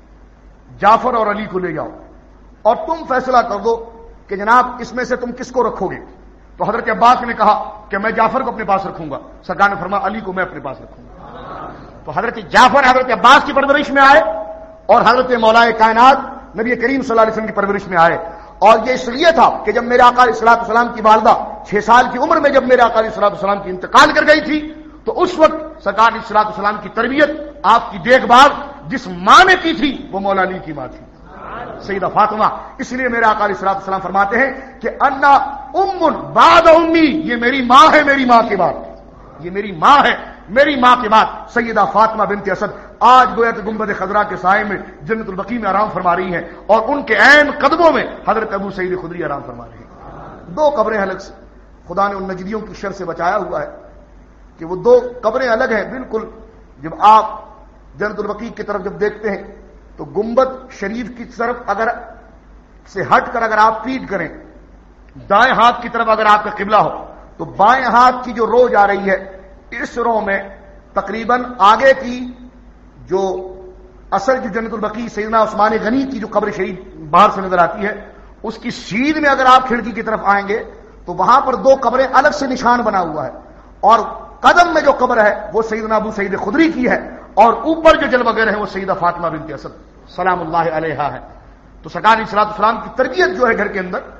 جعفر اور علی کو لے جاؤ اور تم فیصلہ کر دو کہ جناب اس میں سے تم کس کو رکھو گے۔ تو حضرت عباس نے کہا کہ میں جعفر کو اپنے پاس رکھوں گا، سرکار نے فرمایا علی کو میں اپنے پاس رکھوں گا۔ تو حضرت جعفر حضرت عباس کی پرورش میں آئے اور حضرت مولا کائنات نبی کریم صلی اللہ علیہ وسلم کی پرورش میں آئے، اور یہ اس لیے تھا کہ جب میرے آقا علیہ الصلوۃ والسلام کی والدہ چھ سال کی عمر میں جب میرے آقا علیہ الصلوۃ والسلام کی انتقال کر گئی تھی تو اس وقت سرکار علیہ الصلوۃ والسلام کی تربیت، آپ کی دیکھ بھال جس ماں نے کی تھی وہ مولا علی کی ماں تھی، سیدہ فاطمہ۔ اس لیے میرے آقا علیہ الصلوۃ والسلام فرماتے ہیں کہ انا ام بعد امی، یہ میری ماں ہے میری ماں کے بعد، یہ میری ماں ہے میری ماں کے بعد سیدہ فاطمہ بنت اسد آج گویا کہ گنبد خضرا کے سائے میں جنت البقیع میں آرام فرما رہی ہیں، اور ان کے عین قدموں میں حضرت ابو سعید خدری آرام فرما رہے ہیں۔ دو قبریں الگ سے خدا نے ان نجدیوں کی شر سے بچایا ہوا ہے کہ وہ دو قبریں الگ ہیں بالکل۔ جب آپ جنت البقیع کی طرف جب دیکھتے ہیں تو گنبد شریف کی طرف اگر سے ہٹ کر اگر آپ پیٹ کریں، دائیں ہاتھ کی طرف اگر آپ کا قبلہ ہو تو بائیں ہاتھ کی جو رو جا رہی ہے اس رو میں تقریباً آگے کی جو اصل جو جنت البقیع سیدنا عثمان غنی کی جو قبر شریف باہر سے نظر آتی ہے اس کی سیدھ میں اگر آپ کھڑکی کی طرف آئیں گے تو وہاں پر دو قبریں الگ سے نشان بنا ہوا ہے، اور قدم میں جو قبر ہے وہ سیدنا ابو سعید خدری کی ہے، اور اوپر جو جلوگر ہے وہ سیدہ فاطمہ بنت اسد سلام اللہ علیہا ہے۔ تو سرکار علیہ الصلوۃ والسلام کی تربیت جو ہے گھر کے اندر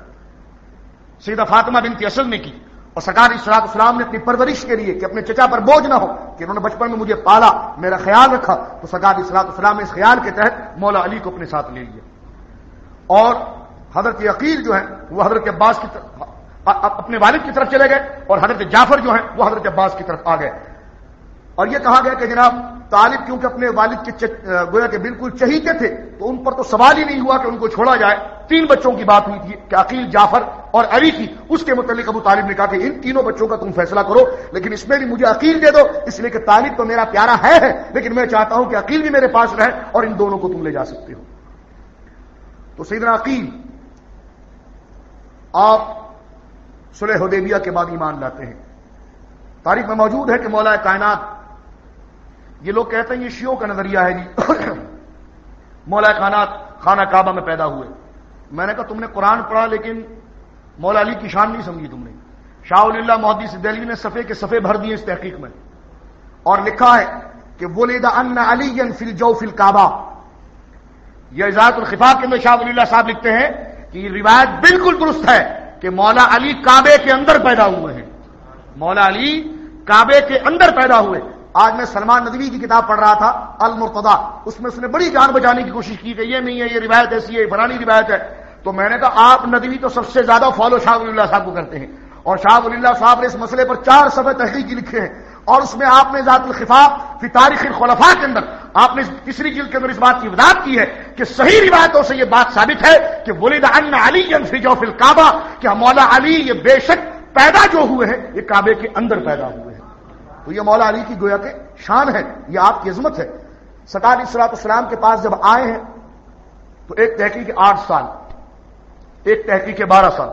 سیدہ فاطمہ بنت اسد نے کی، اور سرکار علیہ الصلوۃ والسلام نے اپنی پرورش کے لیے کہ اپنے چچا پر بوجھ نہ ہو، کہ انہوں نے بچپن میں مجھے پالا میرا خیال رکھا، تو سرکار علیہ الصلوۃ والسلام نے اس خیال کے تحت مولا علی کو اپنے ساتھ لے لیا، اور حضرت عقیل جو ہے وہ حضرت عباس کی طرف اپنے والد کی طرف چلے گئے، اور حضرت جعفر جو ہیں وہ حضرت عباس کی طرف آ گئے۔ اور یہ کہا گیا کہ جناب طالب کیونکہ اپنے والد کے گویا کہ بالکل چہیتے تھے تو ان پر تو سوال ہی نہیں ہوا کہ ان کو چھوڑا جائے۔ تین بچوں کی بات ہوئی تھی کہ عقیل، جعفر اور علی کی، اس کے متعلق ابو طالب نے کہا کہ ان تینوں بچوں کا تم فیصلہ کرو، لیکن اس میں بھی مجھے عقیل دے دو، اس لیے کہ طالب تو میرا پیارا ہے ہے لیکن میں چاہتا ہوں کہ عقیل بھی میرے پاس رہے اور ان دونوں کو تم لے جا سکتے ہو۔ تو سیدنا عقیل آپ صلح حدیبیہ کے بعد ایمان لاتے ہیں۔ تاریخ میں موجود ہے کہ مولا کائنات، یہ لوگ کہتے ہیں یہ شیعوں کا نظریہ ہے جی مولا کائنات خانہ کعبہ میں پیدا ہوئے۔ میں نے کہا تم نے قرآن پڑھا لیکن مولا علی کی شان نہیں سمجھی تم نے۔ شاہ ولی اللہ محدث دہلوی نے صفحے کے صفحے بھر دیے اس تحقیق میں، اور لکھا ہے کہ ولد ان علی فی الجوف الکعبہ۔ یہ ذات الخفا کے اندر شاہ ولی اللہ صاحب لکھتے ہیں کہ یہ روایت بالکل درست ہے کہ مولا علی کعبے کے اندر پیدا ہوئے ہیں، مولا علی کعبے کے اندر پیدا ہوئے۔ آج میں سلمان ندوی کی کتاب پڑھ رہا تھا المرتضی، اس میں اس نے بڑی جان بچانے کی کوشش کی کہ یہ نہیں ہے، یہ روایت ایسی ہے، فلانی روایت ہے۔ تو میں نے کہا آپ ندوی تو سب سے زیادہ فالو شاہ ولی اللہ صاحب کو کرتے ہیں، اور شاہ ولی اللہ صاحب نے اس مسئلے پر چار صفحے تحقیقی لکھے ہیں، اور اس میں آپ نے ذات الخفا فی تاریخ الخلفاء کے اندر آپ نے تیسری جلد کے اندر اس بات کی وضاحت کی ہے کہ صحیح روایتوں سے یہ بات ثابت ہے کہ ولد ان علی فی جوف الکعبہ، کہ مولا علی یہ بے شک پیدا جو ہوئے ہیں یہ کعبے کے اندر پیدا ہوئے ہیں۔ تو یہ مولا علی کی گویا کہ شان ہے، یہ آپ کی عظمت ہے۔ سرکار علیہ الصلوۃ والسلام کے پاس جب آئے ہیں تو ایک تحقیق آٹھ سال، ایک تحقیق بارہ سال۔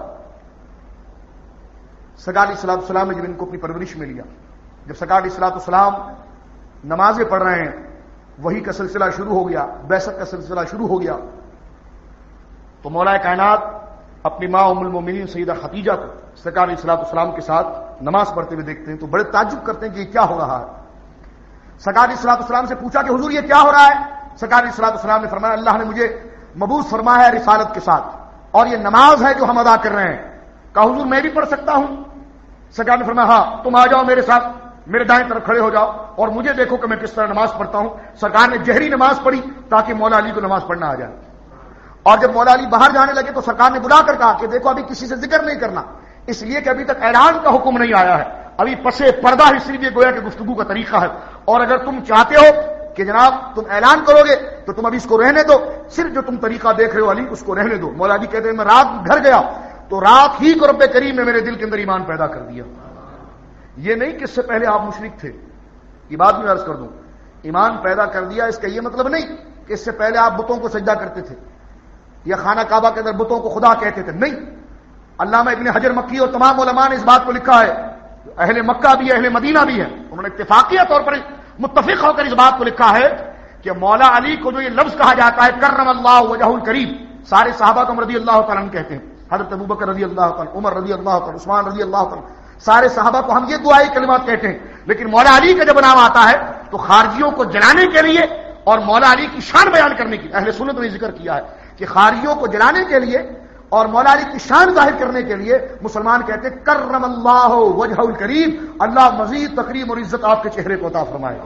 سرکار علیہ الصلوۃ والسلام نے جب ان کو اپنی پرورش میں لیا، جب سرکار علیہ الصلوۃ والسلام نمازیں پڑھ رہے ہیں، وحی کا سلسلہ شروع ہو گیا، بعثت کا سلسلہ شروع ہو گیا، تو مولا کائنات اپنی ماں ام المومنین سیدہ خدیجہ کو سرکار علیہ الصلوۃ والسلام کے ساتھ نماز پڑھتے ہوئے دیکھتے ہیں تو بڑے تعجب کرتے ہیں کہ یہ کیا ہو رہا ہے۔ سرکار علیہ الصلوۃ والسلام سے پوچھا کہ حضور یہ کیا ہو رہا ہے؟ سرکار علیہ الصلوۃ والسلام نے فرمایا اللہ نے مجھے مبعوث فرمایا ہے رسالت کے ساتھ، اور یہ نماز ہے جو ہم ادا کر رہے ہیں۔ کہا حضور میں بھی پڑھ سکتا ہوں؟ سرکار نے فرمایا ہاں تم آ جاؤ میرے ساتھ، میرے دائیں طرف کھڑے ہو جاؤ اور مجھے دیکھو کہ میں کس طرح نماز پڑھتا ہوں۔ سرکار نے جہری نماز پڑھی تاکہ مولا علی کو نماز پڑھنا آ جائے، اور جب مولا علی باہر جانے لگے تو سرکار نے بلا کر کہا کہ دیکھو ابھی کسی سے ذکر نہیں کرنا، اس لیے کہ ابھی تک اعلان کا حکم نہیں آیا ہے، ابھی پسے پردہ اس لیے گویا کہ گفتگو کا طریقہ ہے. اور اگر تم چاہتے ہو کہ جناب تم اعلان کرو گے تو تم ابھی اس کو رہنے دو، صرف جو تم طریقہ دیکھ رہے ہو علی اس کو رہنے دو. مولا علی کہتے ہیں میں رات گھر گیا تو رات ہی کو رب کریم نے میرے دل کے اندر ایمان پیدا کر دیا. یہ نہیں کہ اس سے پہلے آپ مشرک تھے، یہ بات میں عرض کر دوں. ایمان پیدا کر دیا اس کا یہ مطلب نہیں کہ اس سے پہلے آپ بتوں کو سجدہ کرتے تھے یا خانہ کعبہ کے اندر بتوں کو خدا کہتے تھے، نہیں. علامہ ابن حجر مکی اور تمام علماء نے اس بات کو لکھا ہے، اہل مکہ بھی اہل مدینہ بھی ہے، انہوں نے اتفاقیہ طور پر متفق ہو کر اس بات کو لکھا ہے کہ مولا علی کو جو یہ لفظ کہا جاتا ہے کرم اللہ وجہ الکریم، سارے صحابہ کو رضی اللہ تعالیٰ عنہ کہتے ہیں، حضرت ابوبکر رضی اللہ تعالیٰ، عمر رضی اللہ تعالیٰ، عثمان رضی اللہ تعالیٰ، سارے صحابہ کو ہم یہ دعائی کلمات کہتے ہیں. لیکن مولا علی کا جب نام آتا ہے تو خارجیوں کو جلانے کے لیے اور مولا علی کی شان بیان کرنے کی اہل سنت نے ذکر کیا ہے کہ خارجیوں کو جلانے کے لیے اور مولا علی کی شان ظاہر کرنے کے لیے مسلمان کہتے ہیں کرم اللہ وجہ الکریم، اللہ مزید تکریم اور عزت آپ کے چہرے کو عطا فرمائے.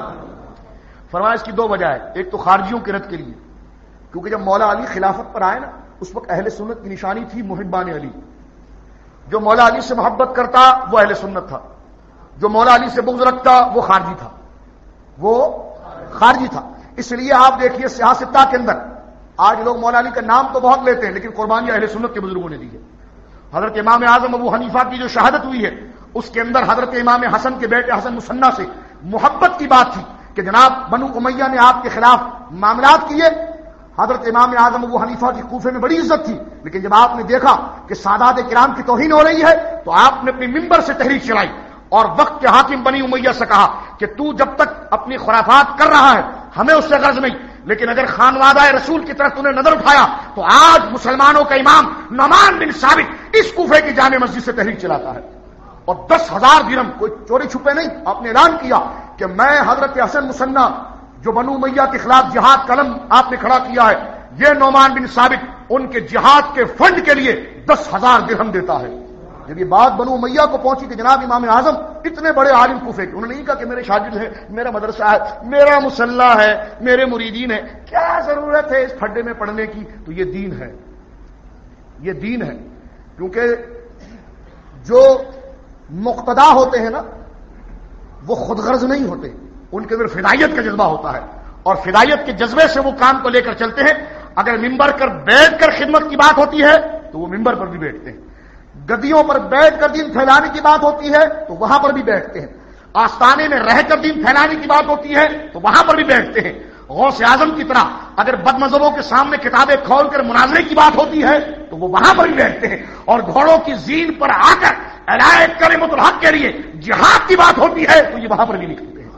فرمایا اس کی دو وجہ ہے، ایک تو خارجیوں کے رد کے لیے، کیونکہ جب مولا علی خلافت پر آئے نا اس وقت اہل سنت کی نشانی تھی محبان علی. جو مولا علی سے محبت کرتا وہ اہل سنت تھا، جو مولا علی سے بغض رکھتا وہ خارجی تھا، وہ خارجی تھا. اس لیے آپ دیکھیے سیاستہ کے اندر آج لوگ مولا علی کا نام تو بہت لیتے ہیں لیکن قربانی اہل سنت کے بزرگوں نے دی ہے. حضرت امام اعظم ابو حنیفہ کی جو شہادت ہوئی ہے اس کے اندر حضرت امام حسن کے بیٹے حسن مصنع سے محبت کی بات تھی کہ جناب بنو امیہ نے آپ کے خلاف معاملات کیے. حضرت امام اعظم ابو حنیفہ کی کوفے میں بڑی عزت تھی، لیکن جب آپ نے دیکھا کہ سادات کرام کی توہین ہو رہی ہے تو آپ نے اپنی ممبر سے تحریک چلائی اور وقت کے حاکم بنی امیہ سے کہا کہ تو جب تک اپنی خرافات کر رہا ہے ہمیں اس سے غرض نہیں، لیکن اگر خانوادہ رسول کی طرف تو نے نظر اٹھایا تو آج مسلمانوں کا امام نعمان بن ثابت اس کوفے کی جامع مسجد سے تحریک چلاتا ہے اور دس ہزار درہم، کوئی چوری چھپے نہیں، آپ نے اعلان کیا کہ میں حضرت حسن مصنع جو بنو امیہ کے خلاف جہاد قلم آپ نے کھڑا کیا ہے، یہ نعمان بن ثابت ان کے جہاد کے فنڈ کے لیے دس ہزار درہم دیتا ہے. جب یہ بات بنو امیہ کو پہنچی کہ جناب امام اعظم اتنے بڑے عالم کوفے کے، انہوں نے نہیں کہا کہ میرے شاگرد ہیں، میرا مدرسہ ہے، میرا مسلح ہے، میرے مریدین ہیں، کیا ضرورت ہے اس پھڈے میں پڑھنے کی، تو یہ دین ہے، یہ دین ہے. کیونکہ جو مقتدا ہوتے ہیں نا وہ خود غرض نہیں ہوتے، ان کے اندر فدائیت کا جذبہ ہوتا ہے اور فدائیت کے جذبے سے وہ کام کو لے کر چلتے ہیں. اگر ممبر پر بیٹھ کر خدمت کی بات ہوتی ہے تو وہ ممبر پر بھی بیٹھتے ہیں، گدیوں پر بیٹھ کر دین پھیلانے کی بات ہوتی ہے تو وہاں پر بھی بیٹھتے ہیں، آستانے میں رہ کر دین پھیلانے کی بات ہوتی ہے تو وہاں پر بھی بیٹھتے ہیں. غوث اعظم کی طرح اگر بد مذہبوں کے سامنے کتابیں کھول کر مناظرے کی بات ہوتی ہے تو وہ وہاں پر بھی بیٹھتے ہیں، اور گھوڑوں کی زین پر آ کر اعلان کلمۃ الحق کے لیے جہاد کی بات ہوتی ہے تو یہ وہاں پر بھی لکھتے ہیں.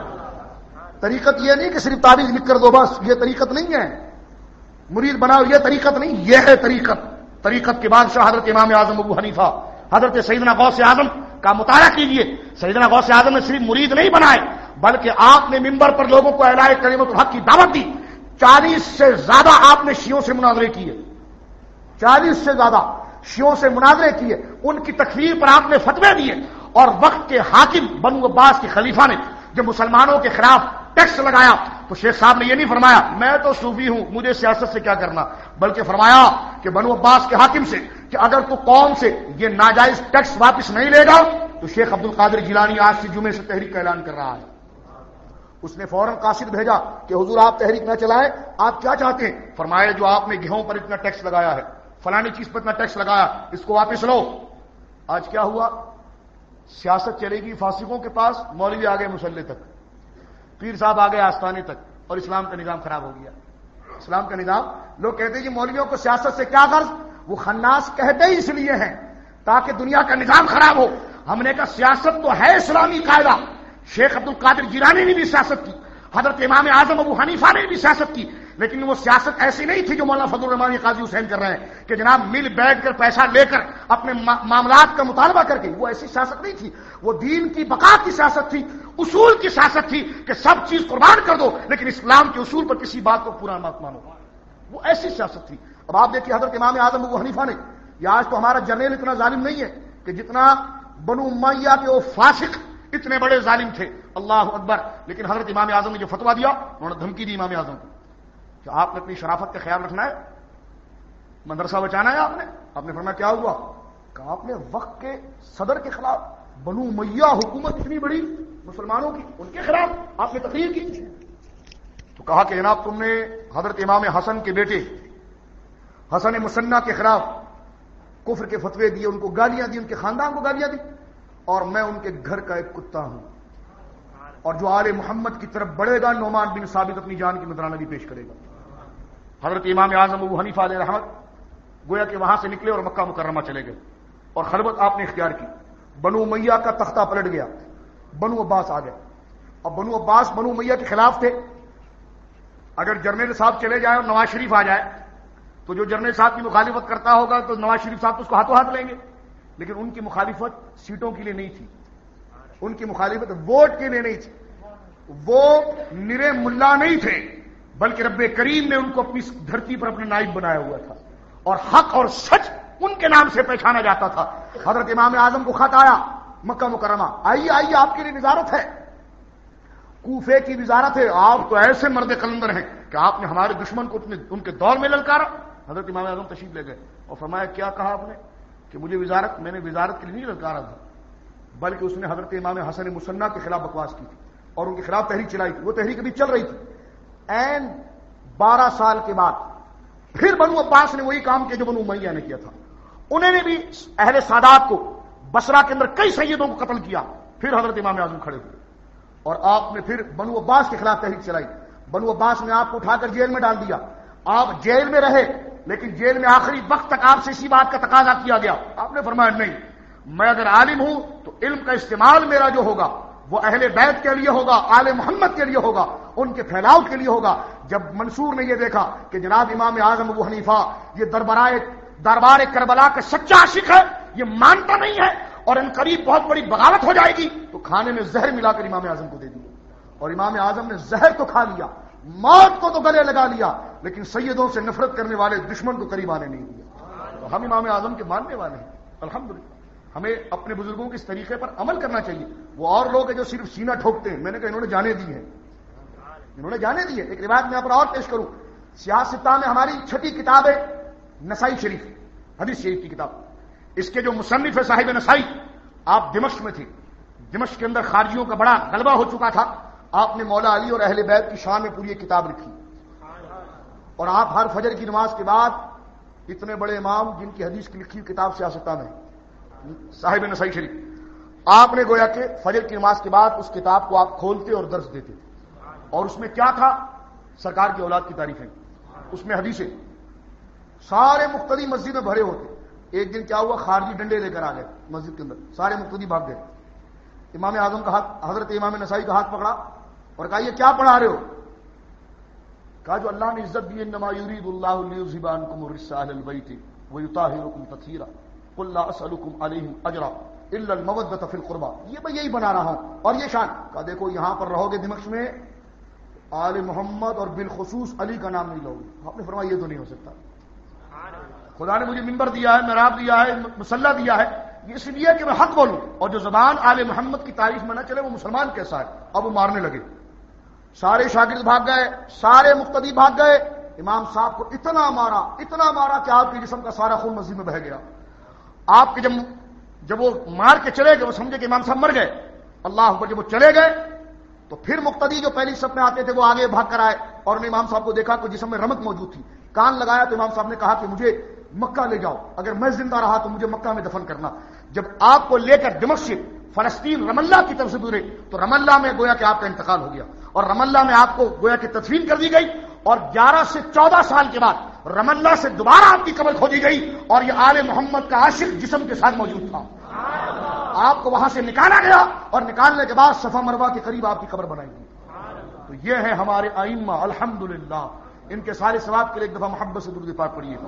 طریقت یہ نہیں کہ صرف تعویذ لکھ کر دو بس، یہ طریقت نہیں ہے. مرید بناؤ، یہ طریقت نہیں، یہ ہے طریقت. طریقت کے بادشاہ حضرت امام اعظم ابو حنیفہ، حضرت سیدنا غوث اعظم کا مطالعہ کیجیے. سیدنا غوث اعظم نے صرف مرید نہیں بنائے بلکہ آپ نے ممبر پر لوگوں کو اعلان کلمۃ الحق کی دعوت دی. چالیس سے زیادہ آپ نے شیعوں سے مناظرے کیے، چالیس سے زیادہ شیعوں سے مناظرے کیے، ان کی تکفیر پر آپ نے فتوے دیے. اور وقت کے حاکم بنو عباس کے خلیفہ نے جب مسلمانوں کے خلاف ٹیکس لگایا تو شیخ صاحب نے یہ نہیں فرمایا میں تو صوفی ہوں مجھے سیاست سے کیا کرنا، بلکہ فرمایا کہ بنو عباس کے حاکم سے کہ اگر تو قوم سے یہ ناجائز ٹیکس واپس نہیں لے گا تو شیخ عبد القادر جیلانی آج سے جمعے سے تحریک کا اعلان کر رہا ہے. اس نے فوراً قاصد بھیجا کہ حضور آپ تحریک نہ چلائیں، آپ کیا چاہتے ہیں؟ فرمایا جو آپ نے گیہوں پر اتنا ٹیکس لگایا ہے، فلانی چیز پر اتنا ٹیکس لگایا، اس کو واپس لو. آج کیا ہوا؟ سیاست چلے گی فاسقوں کے پاس، مولوی آ گئے مسلح تک، پیر صاحب آ گئے آستانے تک، اور اسلام کا نظام خراب ہو گیا. اسلام کا نظام، لوگ کہتے ہیں کہ مولویوں کو سیاست سے کیا غرض؟ وہ خناس کہتے ہی اس لیے ہیں تاکہ دنیا کا نظام خراب ہو. ہم نے کہا سیاست تو ہے اسلامی قاعدہ. شیخ عبد القادر جیلانی نے بھی سیاست کی، حضرت امام اعظم ابو حنیفہ نے بھی سیاست کی، لیکن وہ سیاست ایسی نہیں تھی جو مولانا فضل الرحمان قاضی حسین کر رہے ہیں کہ جناب مل بیٹھ کر پیسہ لے کر اپنے معاملات کا مطالبہ کر کے. وہ ایسی سیاست نہیں تھی، وہ دین کی بقا کی سیاست تھی، اصول کی سیاست تھی کہ سب چیز قربان کر دو لیکن اسلام کے اصول پر کسی بات کو پورا مت مانو. وہ ایسی سیاست تھی. اب آپ دیکھیے حضرت امام اعظم ابو حنیفہ نے، یہ آج تو ہمارا جرنیل اتنا ظالم نہیں ہے کہ جتنا بنو امیہ کے وہ فاسق اتنے بڑے ظالم تھے، اللہ اکبر. لیکن حضرت امام اعظم نے جو فتویٰ دیا انہوں نے دھمکی دی امام اعظم کو کہ آپ نے اپنی شرافت کا خیال رکھنا ہے، مدرسہ بچانا ہے آپ نے. آپ نے فرمایا کیا ہوا؟ کہ آپ نے وقت کے صدر کے خلاف، بنو امیہ حکومت اتنی بڑی مسلمانوں کی، ان کے خلاف آپ نے تقریر کی. تو کہا کہ جناب تم نے حضرت امام حسن کے بیٹے حسن مصنع کے خلاف کفر کے فتوے دیے، ان کو گالیاں دی، ان کے خاندان کو گالیاں دی، اور میں ان کے گھر کا ایک کتا ہوں. اور جو آل محمد کی طرف بڑھے گا نعمان بن ثابت اپنی جان کی نذرانہ بھی پیش کرے گا. حضرت امام اعظم ابو حنیفہ علیہ رحمت گویا کہ وہاں سے نکلے اور مکہ مکرمہ چلے گئے، اور خلوت آپ نے اختیار کی. بنو امیہ کا تختہ پلٹ گیا، بنو عباس آ گئے. اب بنو عباس بنو امیہ کے خلاف تھے. اگر جرنیل صاحب چلے جائیں اور نواز شریف آ جائے تو جو جرنیل صاحب کی مخالفت کرتا ہوگا تو نواز شریف صاحب تو اس کو ہاتھوں ہاتھ لیں گے. لیکن ان کی مخالفت سیٹوں کے لیے نہیں تھی، ان کی مخالفت ووٹ کے لیے نہیں تھی. وہ نرے ملا نہیں تھے، بلکہ رب کریم نے ان کو اپنی دھرتی پر اپنے نائب بنایا ہوا تھا، اور حق اور سچ ان کے نام سے پہچانا جاتا تھا. حضرت امام اعظم کو خط آیا مکہ مکرمہ، آئیے آئیے آپ کے لیے وزارت ہے، کوفے کی وزارت ہے. آپ تو ایسے مرد قلندر ہیں کہ آپ نے ہمارے دشمن کو ان کے دور میں للکارا. حضرت امام اعظم تشریف لے گئے اور فرمایا کیا کہا آپ نے کہ مجھے وزارت، میں نے وزارت کے لیے نہیں للکارا تھا، بلکہ اس نے حضرت امام حسن مصنع کے خلاف بکواس کی تھی اور ان کے خلاف تحریک چلائی تھی. وہ تحریک ابھی چل رہی تھی. این بارہ سال کے بعد پھر بنو عباس نے وہی کام کیا جو بنو امیہ نے کیا تھا. انہوں نے بھی اہل سادات کو بصرہ کے اندر کئی سیدوں کو قتل کیا. پھر حضرت امام اعظم کھڑے ہوئے اور آپ نے پھر بنو عباس کے خلاف تحریک چلائی. بنو عباس نے آپ کو اٹھا کر جیل میں ڈال دیا. آپ جیل میں رہے، لیکن جیل میں آخری وقت تک آپ سے اسی بات کا تقاضا کیا گیا. آپ نے فرمایا نہیں، میں اگر عالم ہوں تو علم کا استعمال میرا جو ہوگا وہ اہل بیت کے لیے ہوگا، آل محمد کے لیے ہوگا، ان کے پھیلاؤ کے لیے ہوگا. جب منصور نے یہ دیکھا کہ جناب امام اعظم ابو حنیفہ یہ دربارائے دربار کربلا کا سچا عاشق ہے، یہ مانتا نہیں ہے اور ان قریب بہت بڑی بغاوت ہو جائے گی، تو کھانے میں زہر ملا کر امام اعظم کو دے دیا. اور امام اعظم نے زہر تو کھا لیا، موت کو تو گلے لگا لیا، لیکن سیدوں سے نفرت کرنے والے دشمن کو قریب آنے نہیں دیا. تو ہم امام اعظم کے ماننے والے ہیں الحمدللہ. ہمیں اپنے بزرگوں کے اس طریقے پر عمل کرنا چاہیے. وہ اور لوگ ہیں جو صرف سینہ ٹھوکتے ہیں. میں نے کہا انہوں نے جانے دی ہے، انہوں نے جانے دی ہے. ایک روایت میں یہاں پر اور پیش کروں. سیاستہ میں ہماری چھٹی کتاب ہے نسائی شریف، حدیث شریف کی کتاب. اس کے جو مصنف ہے صاحب نسائی، آپ دمشق میں تھے. دمشق کے اندر خارجیوں کا بڑا غلبہ ہو چکا تھا. آپ نے مولا علی اور اہل بیت کی شان میں پوری ایک کتاب لکھی، اور آپ ہر فجر کی نماز کے بعد اتنے بڑے امام جن کی حدیث کی لکھی کتاب سیاستہ میں صاحب نسائی شریف، آپ نے گویا کہ فجر کی نماز کے بعد اس کتاب کو آپ کھولتے اور درس دیتے تھے. اور اس میں کیا تھا؟ سرکار کی اولاد کی تعریفیں، اس میں حدیثیں. سارے مقتدی مسجد میں بھرے ہوتے. ایک دن کیا ہوا، خارجی ڈنڈے لے کر آ گئے مسجد کے اندر، سارے مقتدی بھاگ گئے. امام اعظم کا ہاتھ، حضرت امام نسائی کا ہاتھ پکڑا اور کہا یہ کیا پڑھا رہے ہو؟ کہا جو اللہ نے عزت دی، انما یرید اللہ لیذھب عنکم الرجس اہل البیت ویطہرکم تطہیرا قل لا اسألکم علیہم اجرا الا المودۃ فی القربى. یہ میں یہی بنا رہا ہوں اور یہ شان. کہا دیکھو یہاں پر رہو گے دمشق میں، آل محمد اور بالخصوص علی کا نام نہیں لو گے. آپ نے فرمایا یہ تو نہیں ہو سکتا. خدا نے مجھے منبر دیا ہے، محراب دیا ہے، مصلی دیا ہے، اس لیے کہ میں حق بولوں، اور جو زبان آل محمد کی تعریف میں نہ چلے وہ مسلمان کیسا ہے. اب وہ مارنے لگے. سارے شاگرد بھاگ گئے، سارے مقتدی بھاگ گئے. امام صاحب کو اتنا مارا اتنا مارا کہ آپ کے جسم کا سارا خون مسجد میں بہہ گیا. آپ کے جب جب وہ مار کے چلے گئے، وہ سمجھے کہ امام صاحب مر گئے. اللہ اکبر. جب وہ چلے گئے تو پھر مقتدی جو پہلی صف میں آتے تھے وہ آگے بھاگ کر آئے، اور انہوں نے امام صاحب کو دیکھا کہ جسم میں رمق موجود تھی. کان لگایا تو امام صاحب نے کہا کہ مجھے مکہ لے جاؤ، اگر میں زندہ رہا تو مجھے مکہ میں دفن کرنا. جب آپ کو لے کر دمشق سے فلسطین رم اللہ کی طرف سے گزرے تو رم اللہ میں گویا کہ آپ کا انتقال ہو گیا، اور رم اللہ میں آپ کو گویا کہ تدفین کر دی گئی. اور گیارہ سے چودہ سال کے بعد رم اللہ سے دوبارہ آپ کی قبر کھودی گئی، اور یہ آل محمد کا عاشق جسم کے ساتھ موجود تھا. آپ کو وہاں سے نکالا گیا، اور نکالنے کے بعد صفا مروہ کے قریب آپ کی قبر بنائی گئی. تو یہ ہے ہمارے ائمہ الحمدللہ. ان کے سارے ثواب کے لیے ایک دفعہ محبت سے درود پاک پڑھیے.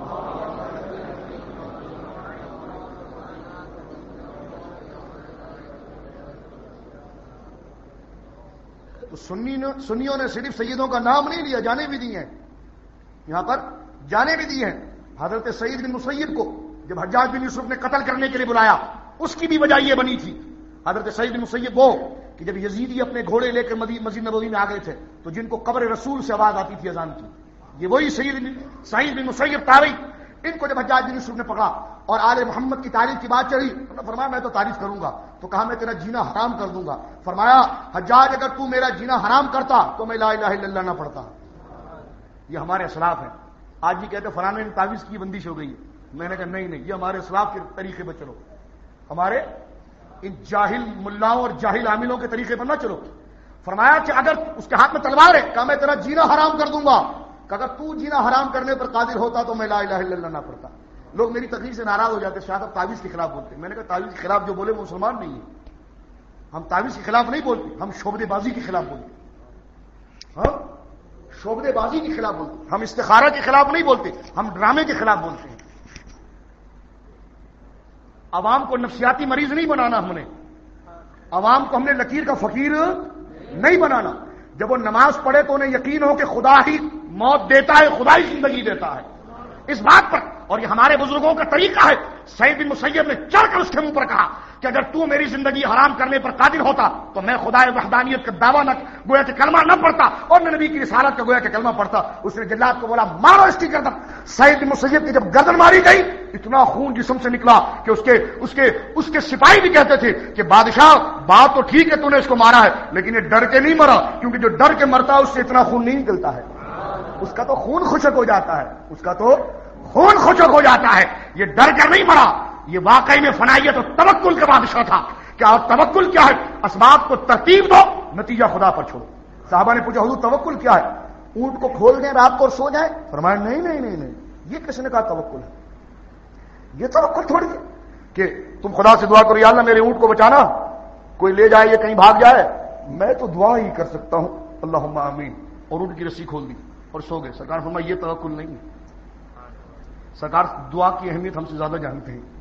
تو سنیوں نے صرف سیدوں کا نام نہیں لیا، جانے بھی دی ہیں. یہاں پر جانے بھی دی ہیں. حضرت سعید بن مسیب کو جب حجاج بن یوسف نے قتل کرنے کے لیے بلایا، اس کی بھی وجہ یہ بنی تھی. حضرت سعید بن مسیب وہ کہ جب یزیدی اپنے گھوڑے لے کر مسجد نبوی میں آ گئے تھے تو جن کو قبر رسول سے آواز آتی تھی اذان کی، یہ وہی سعید بن سعید بن مسیب تابعی ان کو جب حجاج بن یوسف نے پکڑا اور آل محمد کی تعریف کی بات چلی، انہوں نے فرمایا میں تو تعریف کروں گا، تو کہا میں تیرا جینا حرام کر دوں گا۔ فرمایا حجاج اگر تو میرا جینا حرام کرتا تو میں لا الہ الا اللہ نہ پڑھتا۔ یہ ہمارے اسلاف ہیں۔ آج بھی کہتے فلاں نے تعویذ کی بندش ہو گئی ہے، میں نے کہا نہیں نہیں، یہ ہمارے اسلاف کے طریقے پر چلو، ہمارے ان جاہل ملاؤں اور جاہل عاملوں کے طریقے پر نہ چلو۔ فرمایا کہ اگر اس کے ہاتھ میں تلوار ہے، کہا میں تیرا جینا حرام کر دوں گا، کہ اگر تو جینا حرام کرنے پر قادر ہوتا تو میں لا الہ الا اللہ نہ پڑھتا۔ لوگ میری تقریر سے ناراض ہو جاتے، شاید اب تعویذ کے خلاف بولتے ہیں۔ میں نے کہا تعویذ کے خلاف جو بولے وہ مسلمان نہیں ہے، ہم تعویذ کے خلاف نہیں بولتے، ہم شعبدے بازی کے خلاف بولتے ہیں، ہم شعبدے بازی کے خلاف بولتے ہیں، ہم استخارہ کے خلاف نہیں بولتے، ہم ڈرامے کے خلاف بولتے ہیں۔ عوام کو نفسیاتی مریض نہیں بنانا، ہم نے عوام کو ہم نے لکیر کا فقیر نہیں بنانا۔ جب وہ نماز پڑھے تو انہیں یقین ہو کہ خدا ہی موت دیتا ہے، خدا ہی زندگی دیتا ہے، اس بات پر، اور یہ ہمارے بزرگوں کا طریقہ ہے۔ سعید بن مسیب نے چڑھ کر اس کے منہ پر کہا کہ اگر تو میری زندگی حرام کرنے پر قادر ہوتا تو میں خدا وحدانیت کا دعویٰ نہ گویا کہ کلمہ نہ پڑھتا اور میں نبی کی رسالت کا گویا کہ کلمہ پڑھتا۔ اس نے جلاد کو بولا مارو اس کی گردن۔ سعید بن مسیب کی جب گردن ماری گئی اتنا خون جسم سے نکلا کہ اس کے اس کے اس کے سپاہی بھی کہتے تھے کہ بادشاہ بات تو ٹھیک ہے تو نے اس کو مارا ہے، لیکن یہ ڈر کے نہیں مرا، کیونکہ جو ڈر کے مرتا ہے اس سے اتنا خون نہیں نکلتا ہے، اس کا تو خون خشک ہو جاتا ہے، اس کا تو خون خشک ہو جاتا ہے۔ یہ ڈر کر نہیں مرا، یہ واقعی میں فنائیت اور توکل کا بادشاہ تھا۔ کیا اور توکل کیا ہے؟ اسباب کو ترتیب دو، نتیجہ خدا پر چھوڑو۔ صحابہ نے پوچھا حضور توکل کیا ہے؟ اونٹ کو کھول دیں رات کو اور سو جائیں؟ فرمایا نہیں نہیں نہیں نہیں، یہ کس نے کہا توکل ہے؟ یہ توکل تھوڑی ہے کہ تم خدا سے دعا کرو یا اللہ میرے اونٹ کو بچانا، کوئی لے جائے یہ کہیں بھاگ جائے، میں تو دعا ہی کر سکتا ہوں اللہم آمین، اور اونٹ کی رسی کھول دی اور سو گئے۔ سرکار فرمایا یہ توکل نہیں ہے۔ سرکار دعا کی اہمیت ہم سے زیادہ جانتے ہیں،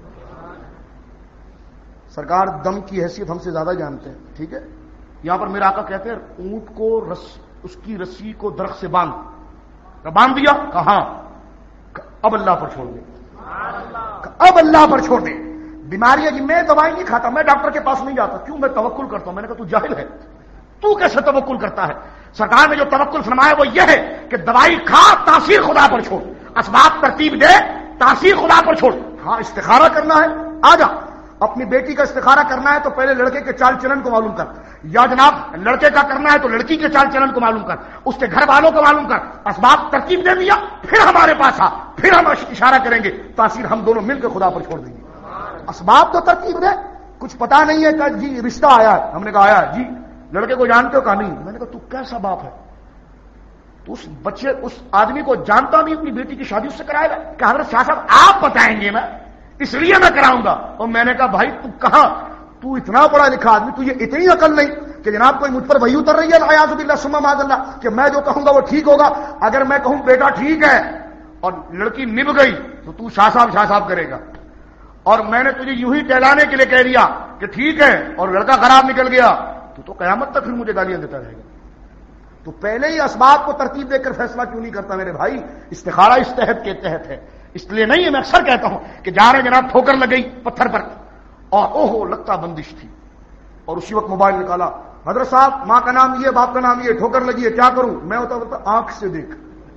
سرکار دم کی حیثیت ہم سے زیادہ جانتے ہیں، ٹھیک ہے؟ یہاں پر میرا آقا کہتے ہیں اونٹ کو رس اس کی رسی کو درخت سے باندھ باندھ دیا، کہاں اب اللہ پر چھوڑ دے، اب اللہ پر چھوڑ دے۔ بیماری ہے کہ میں دوائی نہیں کھاتا، میں ڈاکٹر کے پاس نہیں جاتا، کیوں؟ میں توکل کرتا ہوں۔ میں نے کہا تو جاہل ہے، تو کیسے توکل کرتا ہے؟ سرکار نے جو توکل فرمایا وہ یہ ہے کہ دوائی کھا، تاثیر خدا پر چھوڑ، اسباب ترتیب دے، تاثیر خدا پر چھوڑ۔ ہاں استخارہ کرنا ہے، آ جا، اپنی بیٹی کا استخارہ کرنا ہے تو پہلے لڑکے کے چال چلن کو معلوم کر، یا جناب لڑکے کا کرنا ہے تو لڑکی کے چال چلن کو معلوم کر، اس کے گھر والوں کو معلوم کر، اسباب ترتیب دے دیا، پھر ہمارے پاس آ، پھر ہم اشارہ کریں گے، تاثیر ہم دونوں مل کے خدا پر چھوڑ دیں گے۔ اسباب تو ترتیب دے، کچھ پتا نہیں ہے کہ جی رشتہ آیا ہے، ہم نے کہا آیا جی، لڑکے کو جانتے ہو؟ کہا نہیں۔ میں نے کہا تو کیسا باپ ہے، تو اس بچے اس آدمی کو جانتا نہیں، اپنی بیٹی کی شادی اس سے کرائے گا؟ کہ حضرت شاہ صاحب آپ بتائیں گے، میں اس لیے میں کراؤں گا۔ اور میں نے کہا بھائی تو کہاں، تو اتنا پڑھا لکھا آدمی، تجھے اتنی عقل نہیں کہ جناب کوئی مجھ پر وحی اتر رہی ہے اعوذ باللہ ثم معاذ اللہ کہ میں جو کہوں گا وہ ٹھیک ہوگا؟ اگر میں کہوں بیٹا ٹھیک ہے اور لڑکی نب گئی تو تو شاہ صاحب شاہ صاحب کرے گا، اور میں نے تجھے یوں ہی ٹہلانے کے لیے کہہ دیا کہ ٹھیک ہے اور لڑکا خراب نکل گیا تو تو قیامت تک پھر مجھے گالیاں دیتا رہے گا۔ تو پہلے ہی اسباب کو ترتیب دے کر فیصلہ کیوں نہیں کرتا میرے بھائی؟ استخارہ اس تحت کے تحت ہے، اس لیے نہیں ہے۔ میں اکثر کہتا ہوں کہ جا رہے جناب ٹھوکر لگ گئی پتھر پر اور اوہو لگتا بندش تھی، اور اسی وقت موبائل نکالا، حضرت صاحب ماں کا نام یہ، باپ کا نام یہ، ٹھوکر لگی ہے، کیا کروں؟ میں ہوتا ہوتا آنکھ سے دیکھ،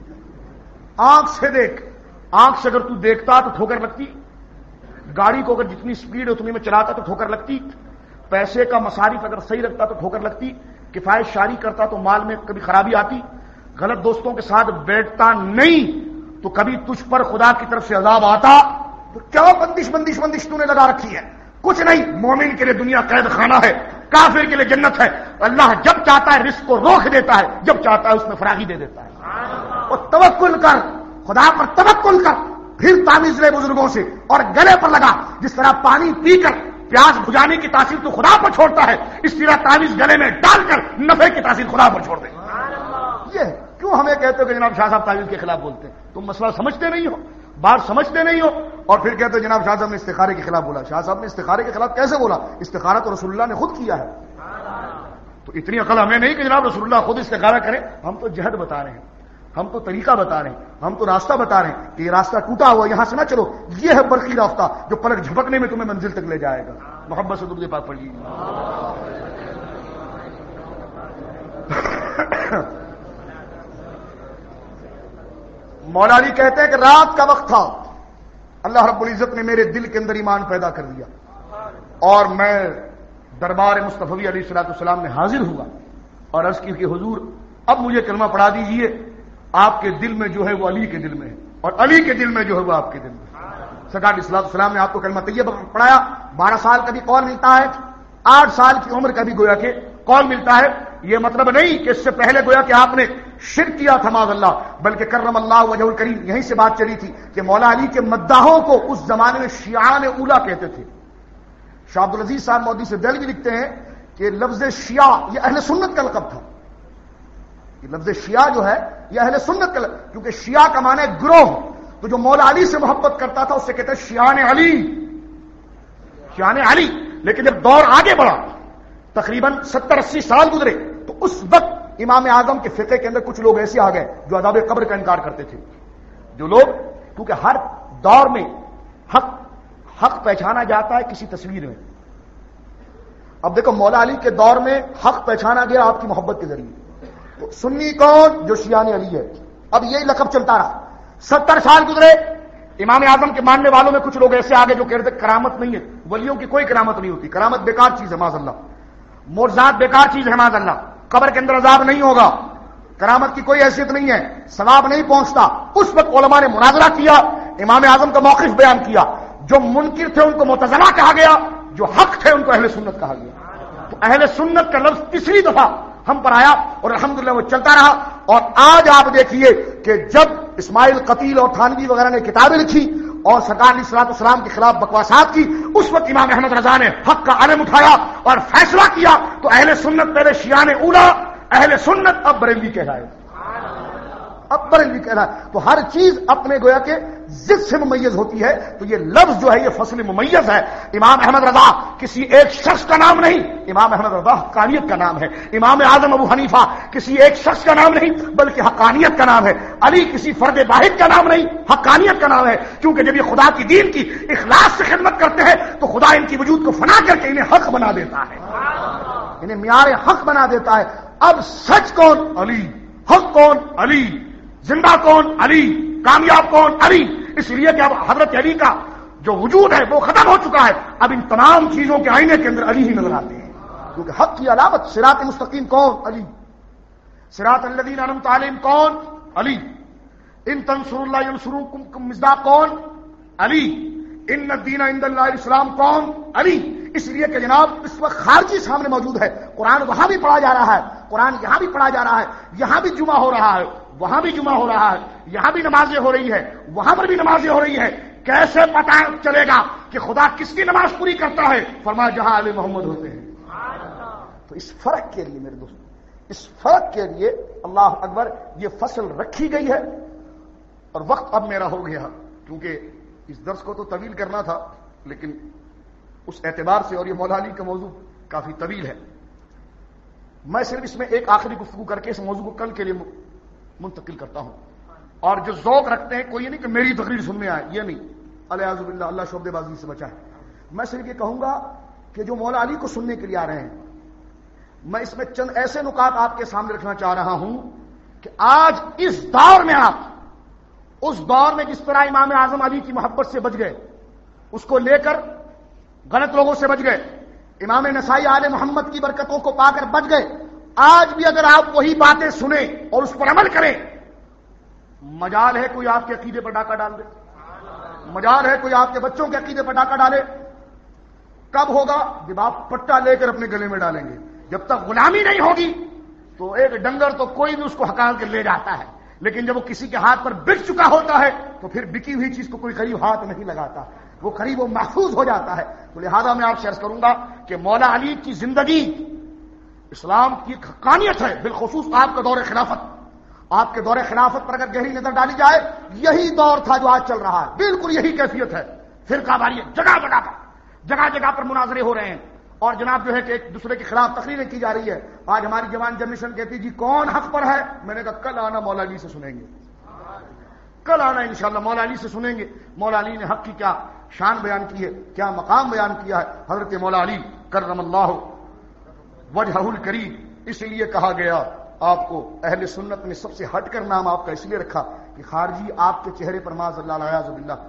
آنکھ سے دیکھ، آنکھ سے اگر تو دیکھتا تو ٹھوکر لگتی، گاڑی کو اگر جتنی سپیڈ اتنی میں چلاتا تو ٹھوکر لگتی، پیسے کا مصارف اگر صحیح رکھتا تو ٹھوکر لگتی، کفایت شاری کرتا تو مال میں کبھی خرابی آتی، غلط دوستوں کے ساتھ بیٹھتا نہیں تو کبھی تجھ پر خدا کی طرف سے عذاب آتا۔ تو کیا بندش بندش بندش تو نے لگا رکھی ہے؟ کچھ نہیں۔ مومن کے لیے دنیا قید خانہ ہے، کافر کے لیے جنت ہے۔ اللہ جب چاہتا ہے رزق کو روک دیتا ہے، جب چاہتا ہے اس میں فراغی دے دیتا ہے۔ اور توکل کر، خدا پر توکل کر، پھر تعویذ لے بزرگوں سے اور گلے پر لگا۔ جس طرح پانی پی کر پیاس بجھانے کی تاثیر تو خدا پر چھوڑتا ہے، اس طرح تعویذ گلے میں ڈال کر نفع کی تاثیر خدا پر چھوڑ دے۔ یہ کیوں ہمیں کہتے ہو کہ جناب شاہ صاحب تعویذ کے خلاف بولتے ہیں؟ تم مسئلہ سمجھتے نہیں ہو، بات سمجھتے نہیں ہو، اور پھر کہتے ہو جناب شاہ صاحب نے استخارے کے خلاف بولا۔ شاہ صاحب نے استخارے کے خلاف کیسے بولا؟ استخارہ تو رسول اللہ نے خود کیا ہے۔ تو اتنی عقل ہمیں نہیں کہ جناب رسول اللہ خود استخارہ کرے، ہم تو جہد بتا رہے ہیں، ہم تو طریقہ بتا رہے ہیں، ہم تو راستہ بتا رہے ہیں کہ یہ راستہ ٹوٹا ہوا، یہاں سے نہ چلو، یہ ہے برقی راستہ جو پلک جھپکنے میں تمہیں منزل تک لے جائے گا۔ محبت سے درود پاک پڑھیے۔ مولا علی کہتے ہیں کہ رات کا وقت تھا، اللہ رب العزت نے میرے دل کے اندر ایمان پیدا کر دیا اور میں دربار مصطفی علیہ الصلوۃ والسلام میں حاضر ہوا اور عرض کی کہ حضور اب مجھے کلمہ پڑھا دیجئے، آپ کے دل میں جو ہے وہ علی کے دل میں ہے اور علی کے دل میں جو ہے وہ آپ کے دل میں ہے۔ سرکار علیہ الصلوۃ والسلام نے آپ کو کلمہ طیبہ پڑھایا۔ بارہ سال کا بھی قول ملتا ہے، آٹھ سال کی عمر کا بھی گویا کہ قول ملتا ہے۔ یہ مطلب نہیں کہ اس سے پہلے گویا کہ آپ نے شرک کیا تھا معاذ اللہ، بلکہ کرم اللہ وجہ الکریم، یہیں سے بات چلی تھی کہ مولا علی کے مداحوں کو اس زمانے میں شیعان اولا کہتے تھے۔ شاہ عبد العزیز صاحب مودی سے دہلوی لکھتے ہیں کہ لفظ شیعہ یہ اہل سنت کا لقب تھا۔ یہ لفظ شیعہ جو ہے یہ اہل سنت کا لقب، کیونکہ شیعہ کا معنی ہے گروہ، تو جو مولا علی سے محبت کرتا تھا اس سے کہتے ہیں شیعان علی، شیعان علی۔ لیکن جب دور آگے بڑھا، تقریباً ستر اسی سال گزرے، تو اس وقت امام اعظم کے فقہ کے اندر کچھ لوگ ایسے آ گئے جو عذاب قبر کا انکار کرتے تھے۔ جو لوگ، کیونکہ ہر دور میں حق حق پہچانا جاتا ہے کسی تصویر میں۔ اب دیکھو مولا علی کے دور میں حق پہچانا گیا آپ کی محبت کے ذریعے، تو سنی کون؟ جو شیعان علی ہے۔ اب یہی لقب چلتا رہا، ستر سال گزرے، امام اعظم کے ماننے والوں میں کچھ لوگ ایسے آگے جو کہتے ہیں کرامت نہیں ہے، ولیوں کی کوئی کرامت نہیں ہوتی، کرامت بیکار چیز ہے معاذ اللہ، معجزات بیکار چیز ہے معاذ اللہ، قبر کے اندر عذاب نہیں ہوگا، کرامت کی کوئی حیثیت نہیں ہے، ثواب نہیں پہنچتا۔ اس وقت علماء نے مناظرہ کیا، امام اعظم کا موقف بیان کیا، جو منکر تھے ان کو معتزلہ کہا گیا، جو حق تھے ان کو اہل سنت کہا گیا۔ تو اہل سنت کا لفظ تیسری دفعہ ہم پر آیا اور الحمدللہ وہ چلتا رہا، اور آج آپ دیکھیے کہ جب اسماعیل قتیل اور تھانوی وغیرہ نے کتابیں لکھی اور سرکار علیہ الصلوۃ والسلام کے خلاف بکواسات کی، اس وقت امام احمد رضا نے حق کا علم اٹھایا اور فیصلہ کیا، تو اہل سنت پہلے شیعان اولا، اہل سنت اب بریلوی کہلائے، اب بریلوی کہلائے۔ تو ہر چیز اپنے گویا کے ضد سے ممیز ہوتی ہے، تو یہ لفظ جو ہے یہ فصل ممیز ہے۔ امام احمد رضا کسی ایک شخص کا نام نہیں، امام احمد رضا حقانیت کا نام ہے۔ امام اعظم ابو حنیفہ کسی ایک شخص کا نام نہیں بلکہ حقانیت کا نام ہے۔ علی کسی فرد واحد کا نام نہیں، حقانیت کا نام ہے، کیونکہ جب یہ خدا کی دین کی اخلاص سے خدمت کرتے ہیں تو خدا ان کی وجود کو فنا کر کے انہیں حق بنا دیتا ہے، انہیں معیار حق بنا دیتا ہے۔ اب سچ کون؟ علی۔ حق کون؟ علی۔ زندہ کون؟ علی۔ کامیاب کون؟ علی۔ اس لیے کہ اب حضرت علی کا جو وجود ہے وہ ختم ہو چکا ہے، اب ان تمام چیزوں کے آئینے کے اندر علی ہی نظر آتے ہیں، کیونکہ حق کی علامت صراط مستقیم کون؟ علی۔ صراط الذین انعمت علیہم کون؟ علی۔ ان تنصروا اللہ ینصرکم مصداق کون؟ علی۔ ان الدین عند اللہ الاسلام کون؟ علی۔ اس لیے کہ جناب اس وقت خارجی سامنے موجود ہے، قرآن وہاں بھی پڑھا جا رہا ہے، قرآن یہاں بھی پڑھا جا رہا ہے، یہاں بھی جمعہ ہو رہا ہے، وہاں بھی جمعہ ہو رہا ہے، یہاں بھی نمازیں ہو رہی ہے، وہاں پر بھی نمازیں ہو رہی ہے۔ کیسے پتہ چلے گا کہ خدا کس کی نماز پوری کرتا ہے؟ فرمایا جہاں آل محمد ہوتے ہیں۔ تو اس فرق کے لیے میرے دوست، اس فرق کے لیے اللہ اکبر یہ فصل رکھی گئی ہے۔ اور وقت اب میرا ہو گیا، کیونکہ اس درس کو تو طویل کرنا تھا، لیکن اس اعتبار سے، اور یہ مولا علی کا موضوع کافی طویل ہے، میں صرف اس میں ایک آخری گفتگو کر کے اس موضوع کو کل کے لیے منتقل کرتا ہوں۔ اور جو ذوق رکھتے ہیں، کوئی یہ نہیں کہ میری تقریر سننے آئے، یہ نہیں، الیاذ باللہ، اللہ شعبے بازی سے بچائے۔ میں صرف یہ کہوں گا کہ جو مولا علی کو سننے کے لیے آ رہے ہیں، میں اس میں چند ایسے نکات آپ کے سامنے رکھنا چاہ رہا ہوں کہ آج اس دور میں آپ اس دور میں جس طرح امام اعظم علی کی محبت سے بچ گئے، اس کو لے کر غلط لوگوں سے بچ گئے، امام نسائی آل محمد کی برکتوں کو پا کر بچ گئے، آج بھی اگر آپ وہی باتیں سنیں اور اس پر عمل کریں، مجال ہے کوئی آپ کے عقیدے پر ڈاکہ ڈال دے، مجال ہے کوئی آپ کے بچوں کے عقیدے پر ڈاکہ ڈالے۔ کب ہوگا؟ جب آپ پٹا لے کر اپنے گلے میں ڈالیں گے۔ جب تک غلامی نہیں ہوگی تو ایک ڈنگر تو کوئی بھی اس کو ہکال کے لے جاتا ہے، لیکن جب وہ کسی کے ہاتھ پر بک چکا ہوتا ہے تو پھر بکی ہوئی چیز کو کوئی قریب ہاتھ نہیں لگاتا، وہ قریب وہ محفوظ ہو جاتا ہے۔ تو لہذا میں آپ سے عرض کروں گا کہ مولا علی کی زندگی اسلام کی ایک حقانیت ہے، بالخصوص آپ کا دور خلافت۔ آپ کے دور خلافت پر اگر گہری نظر ڈالی جائے، یہی دور تھا جو آج چل رہا ہے، بالکل یہی کیفیت ہے۔ فرقہ واریت جگہ جگہ پر جگہ جگہ پر مناظرے ہو رہے ہیں، اور جناب جو ہے کہ ایک دوسرے کے خلاف تقریریں کی جا رہی ہے۔ آج ہماری جوان جنریشن کہتی جی کون حق پر ہے؟ میں نے کہا کل آنا مولا علی سے سنیں گے، کل آنا انشاءاللہ مولا علی سے سنیں گے، مولا علی نے حق کی کیا شان بیان کی ہے، کیا مقام بیان کیا ہے۔ حضرت مولا علی کرم اللہ وجہہ الکریم، اس لیے کہا گیا آپ کو اہل سنت نے سب سے ہٹ کر نام آپ کا اس لیے رکھا کہ خارجی آپ کے چہرے پر معاذ اللہ العیاذ باللہ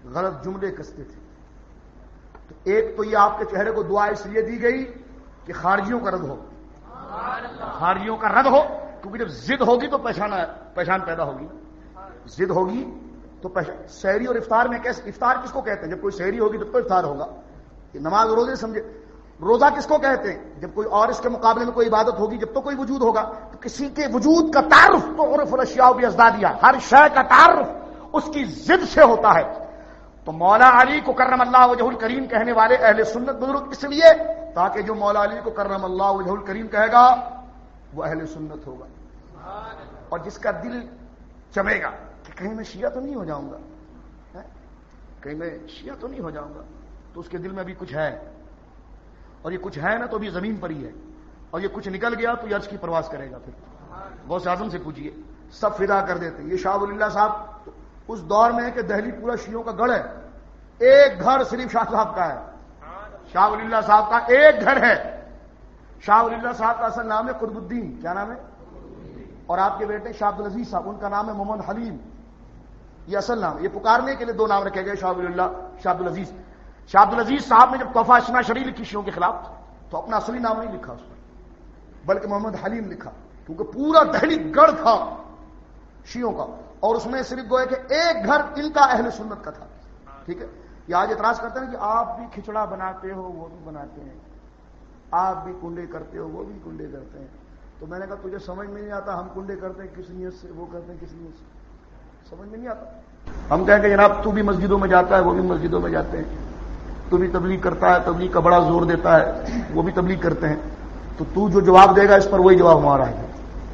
غلط جملے کستے تھے. تو ایک تو یہ آپ کے چہرے کو دعا اس لیے دی گئی کہ خارجیوں کا رد ہو, خارجیوں کا رد ہو, کیونکہ جب ضد ہوگی تو پہچان پہچان پیدا ہوگی, ضد ہوگی تو پہچان. سحری اور افطار میں کیسے, افطار کس کو کہتے ہیں؟ جب کوئی سحری ہوگی تب تو افطار ہوگا. یہ نماز روزے سمجھے. روزہ کس کو کہتے ہیں؟ جب کوئی اور اس کے مقابلے میں کوئی عبادت ہوگی, جب تو کوئی وجود ہوگا. تو کسی کے وجود کا تعارف تو عرف الاشیاء بازدادیہ, ہر شے کا تعارف اس کی ضد سے ہوتا ہے. تو مولا علی کو کرم اللہ وجہ الکریم کہنے والے اہل سنت بزرگ اس لیے تاکہ جو مولا علی کو کرم اللہ وجہ الکریم کہے گا وہ اہل سنت ہوگا. اور جس کا دل چمے گا کہ کہیں میں شیعہ تو نہیں ہو جاؤں گا, کہیں میں شیعہ تو نہیں ہو جاؤں گا, تو اس کے دل میں بھی کچھ ہے, اور یہ کچھ ہے نا تو بھی زمین پر ہی ہے, اور یہ کچھ نکل گیا تو یہ عرش کی پرواز کرے گا. پھر غوث اعظم سے پوچھیے, سب فدا کر دیتے ہیں. یہ شاہ ولی اللہ صاحب اس دور میں ہے کہ دہلی پورا شیعوں کا گڑھ ہے, ایک گھر صرف شاہ صاحب کا ہے. شاہ ولی اللہ صاحب کا ایک گھر ہے. شاہ ولی اللہ صاحب کا اصل نام ہے قطب الدین, کیا نام ہے؟ اور آپ کے بیٹے شاہ عبدالعزیز صاحب, ان کا نام ہے محمد حلیم. یہ اصل نام, یہ پکارنے کے لیے دو نام رکھے گئے, شاہ ولی اللہ, شاہ عبدالعزیز. شاہ عبدالعزیز صاحب نے جب تحفہ اسنا شرعی لکھی شیعوں کے خلاف تو اپنا اصلی نام نہیں لکھا اس پر, بلکہ محمد حلیم لکھا, کیونکہ پورا دہلی گڑھ تھا شیعوں کا, اور اس میں صرف گویا کہ ایک گھر ان کا اہل سنت کا تھا. ٹھیک ہے. یہ آج اعتراض کرتے ہیں کہ آپ بھی کھچڑا بناتے ہو وہ بھی بناتے ہیں, آپ بھی کنڈے کرتے ہو وہ بھی کنڈے کرتے ہیں. تو میں نے کہا تجھے سمجھ میں نہیں آتا ہم کنڈے کرتے ہیں کس نیت سے, وہ کرتے ہیں کس نیت سے, سمجھ میں نہیں آتا. ہم کہیں کہ جناب تو بھی مسجدوں میں جاتا ہے وہ بھی مسجدوں میں جاتے ہیں, تو بھی تبلیغ کرتا ہے, تبلیغ کا بڑا زور دیتا ہے, وہ بھی تبلیغ کرتے ہیں, تو تو جو جواب دے گا اس پر وہی جواب ہمارا ہے.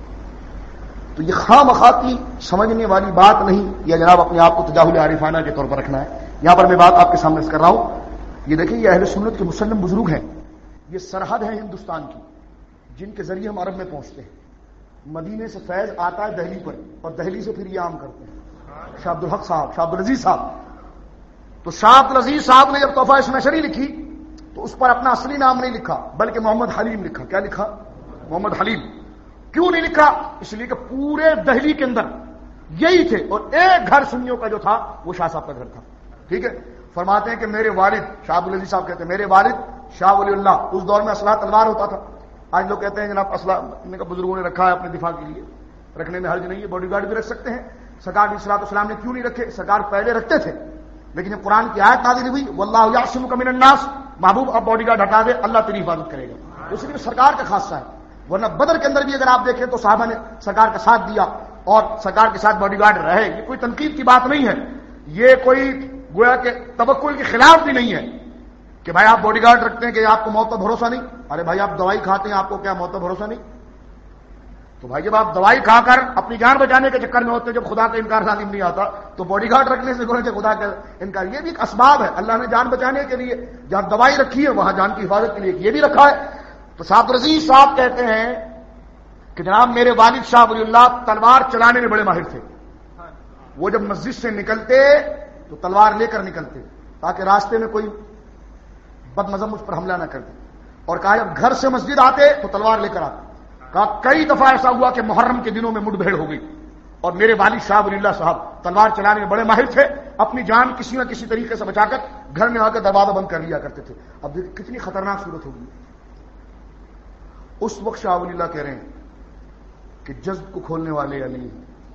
تو یہ خواہ مخواہ کی سمجھنے والی بات نہیں, یا جناب اپنے آپ کو تجاہل عارفانہ کے طور پر رکھنا ہے. یہاں پر میں بات آپ کے سامنے کر رہا ہوں. یہ دیکھیں یہ اہل سنت کے مسلم بزرگ ہیں, یہ سرحد ہے ہندوستان کی جن کے ذریعے ہم عرب میں پہنچتے ہیں. مدینے سے فیض آتا ہے دہلی پر, اور دہلی سے پھر یہ عام کرتے ہیں. شاہ عبدالحق صاحب, شاہ عبدالعزیز صاحب. تو شاہ عبدالعزیز صاحب نے جب تحفہ اسنا شرعی لکھی تو اس پر اپنا اصلی نام نہیں لکھا بلکہ محمد حلیم لکھا. کیا لکھا؟ محمد حلیم. کیوں نہیں لکھا؟ اس لیے کہ پورے دہلی کے اندر یہی تھے, اور ایک گھر سنیوں کا جو تھا وہ شاہ صاحب کا گھر تھا. ٹھیک ہے. فرماتے ہیں کہ میرے والد, شاہ عبدالعزیز صاحب کہتے ہیں میرے والد شاہ ولی اللہ, اس دور میں اسلحہ تلوار ہوتا تھا. آج لوگ کہتے ہیں جناب اسلحہ بزرگوں نے رکھا ہے اپنے دفاع کے لیے, رکھنے میں حرج نہیں ہے, باڈی گارڈ بھی رکھ سکتے ہیں. سرکار علیہ الصلوۃ والسلام نے کیوں نہیں رکھے؟ سرکار پہلے رکھتے تھے, لیکن جب قرآن کی آیت نازل ہوئی واللہ یعصمک من الناس, محبوب اب باڈی گارڈ ہٹا دے, اللہ تیری حفاظت کرے گا. اس لیے سرکار کا خاصہ ہے. ورنہ بدر کے اندر بھی اگر آپ دیکھیں تو صحابہ نے سرکار کا ساتھ دیا اور سرکار کے ساتھ باڈی گارڈ رہے. یہ کوئی تنقید کی بات نہیں ہے, یہ کوئی گویا کہ توکل کے خلاف بھی نہیں ہے کہ بھائی آپ باڈی گارڈ رکھتے ہیں کہ آپ کو موت کا بھروسہ نہیں. ارے بھائی آپ دوائی کھاتے ہیں, آپ کو کیا موت کا بھروسہ نہیں؟ تو بھائی جب آپ دوائی کھا کر اپنی جان بچانے کے چکر میں ہوتے ہیں, جب خدا کا انکار سالم نہیں آتا, تو باڈی گارڈ رکھنے سے گویا کہ خدا کا انکار, یہ بھی ایک اسباب ہے. اللہ نے جان بچانے کے لیے جہاں دوائی رکھی ہے وہاں جان کی حفاظت کے لیے یہ بھی رکھا ہے. تو شاہ عبدالعزیز صاحب کہتے ہیں کہ جناب میرے والد شاہ ولی اللہ تلوار چلانے میں بڑے ماہر تھے. وہ جب مسجد سے نکلتے تو تلوار لے کر نکلتے تاکہ راستے میں کوئی بد مذہب مجھ پر حملہ نہ کر دے. اور کہا جب گھر سے مسجد آتے تو تلوار لے کر آتے. کہا کئی دفعہ ایسا ہوا کہ محرم کے دنوں میں مٹ بھیڑ ہو گئی, اور میرے والد شاہ ولی اللہ صاحب تلوار چلانے میں بڑے ماہر تھے, اپنی جان کسی نہ کسی طریقے سے بچا کر گھر میں آ کر دروازہ بند کر لیا کرتے تھے. اب دیکھیں کتنی خطرناک صورت ہوگی. اس وقت شاہ ولی اللہ کہہ رہے ہیں کہ جذب کو کھولنے والے علی,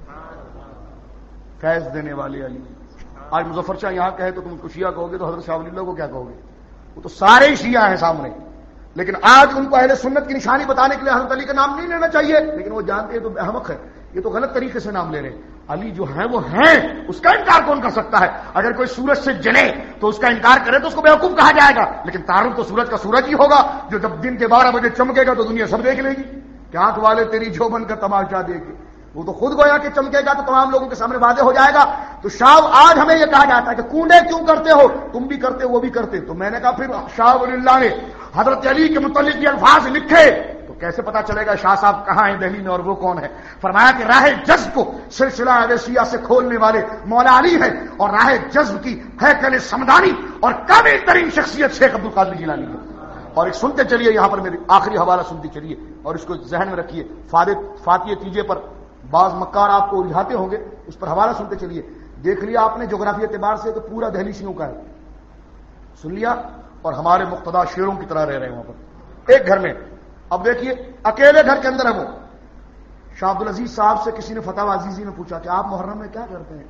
فیض دینے والے علی. آج مظفر شاہ یہاں کہے تو تم کو شیعہ کہو گے, تو حضرت شاہ ولی اللہ کو کیا کہو گے؟ وہ تو سارے شیعہ ہیں سامنے, لیکن آج ان کو اہل سنت کی نشانی بتانے کے لیے حضرت علی کا نام نہیں لینا چاہیے, لیکن وہ جانتے ہیں تو احمق ہے, یہ تو غلط طریقے سے نام لے رہے ہیں. علی جو ہیں وہ ہیں, اس کا انکار کون کر سکتا ہے؟ اگر کوئی سورج سے جلے تو اس کا انکار کرے تو اس کو بیوقوف کہا جائے گا, لیکن تعارف تو سورج کا سورج ہی ہوگا جو جب دن کے بارہ بجے چمکے گا تو دنیا سب دیکھ لے گی کہ آنکھ والے تیری جو بن کر تماشا دیکھے. وہ تو خود گویا کہ چمکے گا تو تمام لوگوں کے سامنے واضح ہو جائے گا. تو شاہ آج ہمیں یہ کہا جاتا ہے کہ کنڈے کیوں کرتے ہو, تم بھی کرتے وہ بھی کرتے. تو میں نے کہا پھر شاہ ولی اللہ نے حضرت علی کے متعلق یہ الفاظ لکھے تو کیسے پتا چلے گا شاہ صاحب کہاں ہیں دہلی میں اور وہ کون ہے؟ فرمایا کہ راہ جذب کو سلسلہ اویسیہ سے کھولنے والے مولا علی ہے, اور راہ جذب کی ہیکل سمدانی اور کامل ترین شخصیت شیخ عبد القادر جیلانی ہے. اور ایک سنتے چلیے, یہاں پر میری آخری حوالہ سنتے چلیے اور اس کو ذہن میں رکھیے. فاتح تیجے پر بعض مکار آپ کو الجھاتے ہوں گے, اس پر حوالہ سنتے چلیے. دیکھ لیا آپ نے جغرافی اعتبار سے تو پورا دہلی شیعوں کا ہے، سن لیا، اور ہمارے مقتدا شیروں کی طرح رہ رہے ہیں وہاں پر ایک گھر میں. اب دیکھیے اکیلے گھر کے اندر ہے وہ. شاہ عبد العزیز صاحب سے کسی نے فتح عزیزی میں پوچھا کہ آپ محرم میں کیا کرتے ہیں؟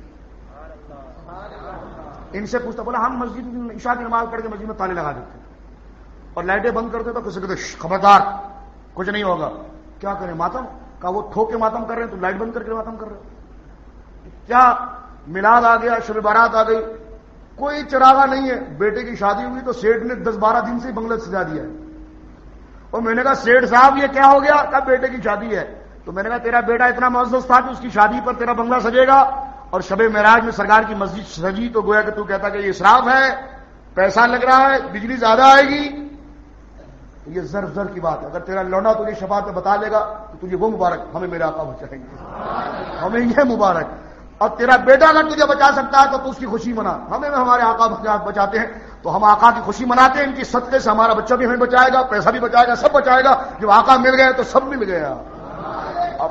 ان سے پوچھتا، بولا ہم مسجد میں عشاء کی نماز پڑھ کے مسجد میں تالے لگا دیتے اور لائٹیں بند کرتے تو کسی کہتے خبردار کچھ نہیں ہوگا. کیا کریں ماتم کا وہ ٹھوک کے ماتم کر رہے ہیں تو لائٹ بند کر کے ماتم کر رہے ہیں. کیا میلاد آ گیا، شب بارات آ گئی، کوئی چراغا نہیں ہے. بیٹے کی شادی ہوئی تو سیٹ نے دس بارہ دن سے بنگلہ سجا دیا ہے. اور میں نے کہا سیٹ صاحب یہ کیا ہو گیا؟ کہا بیٹے کی شادی ہے. تو میں نے کہا تیرا بیٹا اتنا معزز تھا کہ اس کی شادی پر تیرا بنگلہ سجے گا، اور شب معراج میں سرکار کی مسجد سجی تو گویا کہ تو کہتا کہ یہ اسراف ہے، پیسہ لگ رہا ہے، بجلی زیادہ آئے گی. یہ زر زر کی بات ہے. اگر تیرا لونا تجھے شفاعت میں بتا لے گا تو تجھے وہ مبارک، ہمیں میرے آقا بچائیں گے، ہمیں یہ مبارک. اور تیرا بیٹا اگر تجھے بچا سکتا ہے تو تو اس کی خوشی منا. ہمیں ہمارے آقا بچاتے ہیں تو ہم آقا کی خوشی مناتے ہیں. ان کی صدقے سے ہمارا بچہ بھی ہمیں بچائے گا، پیسہ بھی بچائے گا، سب بچائے گا. جب آقا مل گئے تو سب مل گیا. اب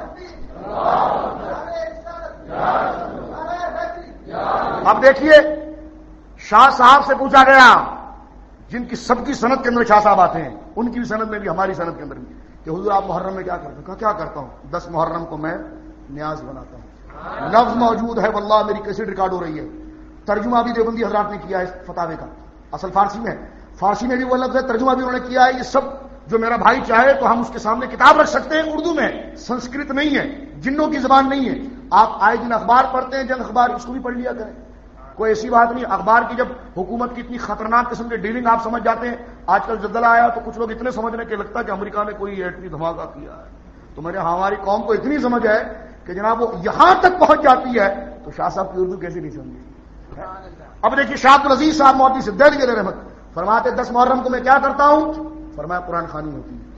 اب دیکھیے شاہ صاحب سے پوچھا گیا، جن کی سب کی سند کے اندر شاہ صاحب آتے ہیں، ان کی بھی سند میں بھی ہماری سند کے اندر بھی، کہ حضور آپ محرم میں کیا کرتے ہیں؟ کہا کیا کرتا ہوں، دس محرم کو میں نیاز بناتا ہوں. لفظ موجود ہے واللہ، میری کیسٹ ریکارڈ ہو رہی ہے. ترجمہ بھی دیوبندی حضرات نے کیا ہے اس فتاوے کا، اصل فارسی میں ہے، فارسی میں بھی وہ لفظ ہے، ترجمہ بھی انہوں نے کیا ہے. یہ سب جو میرا بھائی چاہے تو ہم اس کے سامنے کتاب رکھ سکتے ہیں، اردو میں، سنسکرت نہیں ہے، جنوں کی زبان نہیں ہے. آپ آئے دن اخبار پڑھتے ہیں، جنگ اخبار، اس کو بھی پڑھ لیا کریں. کوئی ایسی بات نہیں. اخبار کی جب حکومت کی اتنی خطرناک قسم کے ڈیلنگ آپ سمجھ جاتے ہیں. آج کل زلزلہ آیا تو کچھ لوگ اتنے سمجھنے کے لگتا ہے کہ امریکہ نے کوئی ایٹمی دھماکہ کیا ہے. تو میرے ہماری قوم کو اتنی سمجھ ہے کہ جناب وہ یہاں تک پہنچ جاتی ہے تو شاہ صاحب کی اردو کیسے نہیں سمجھی. اب دیکھیے شاہ عبد العزیز صاحب موتی سے دہلی کے رحمت فرماتے دس محرم کو میں کیا کرتا ہوں؟ فرمایا قرآن خوانی ہوتی ہے.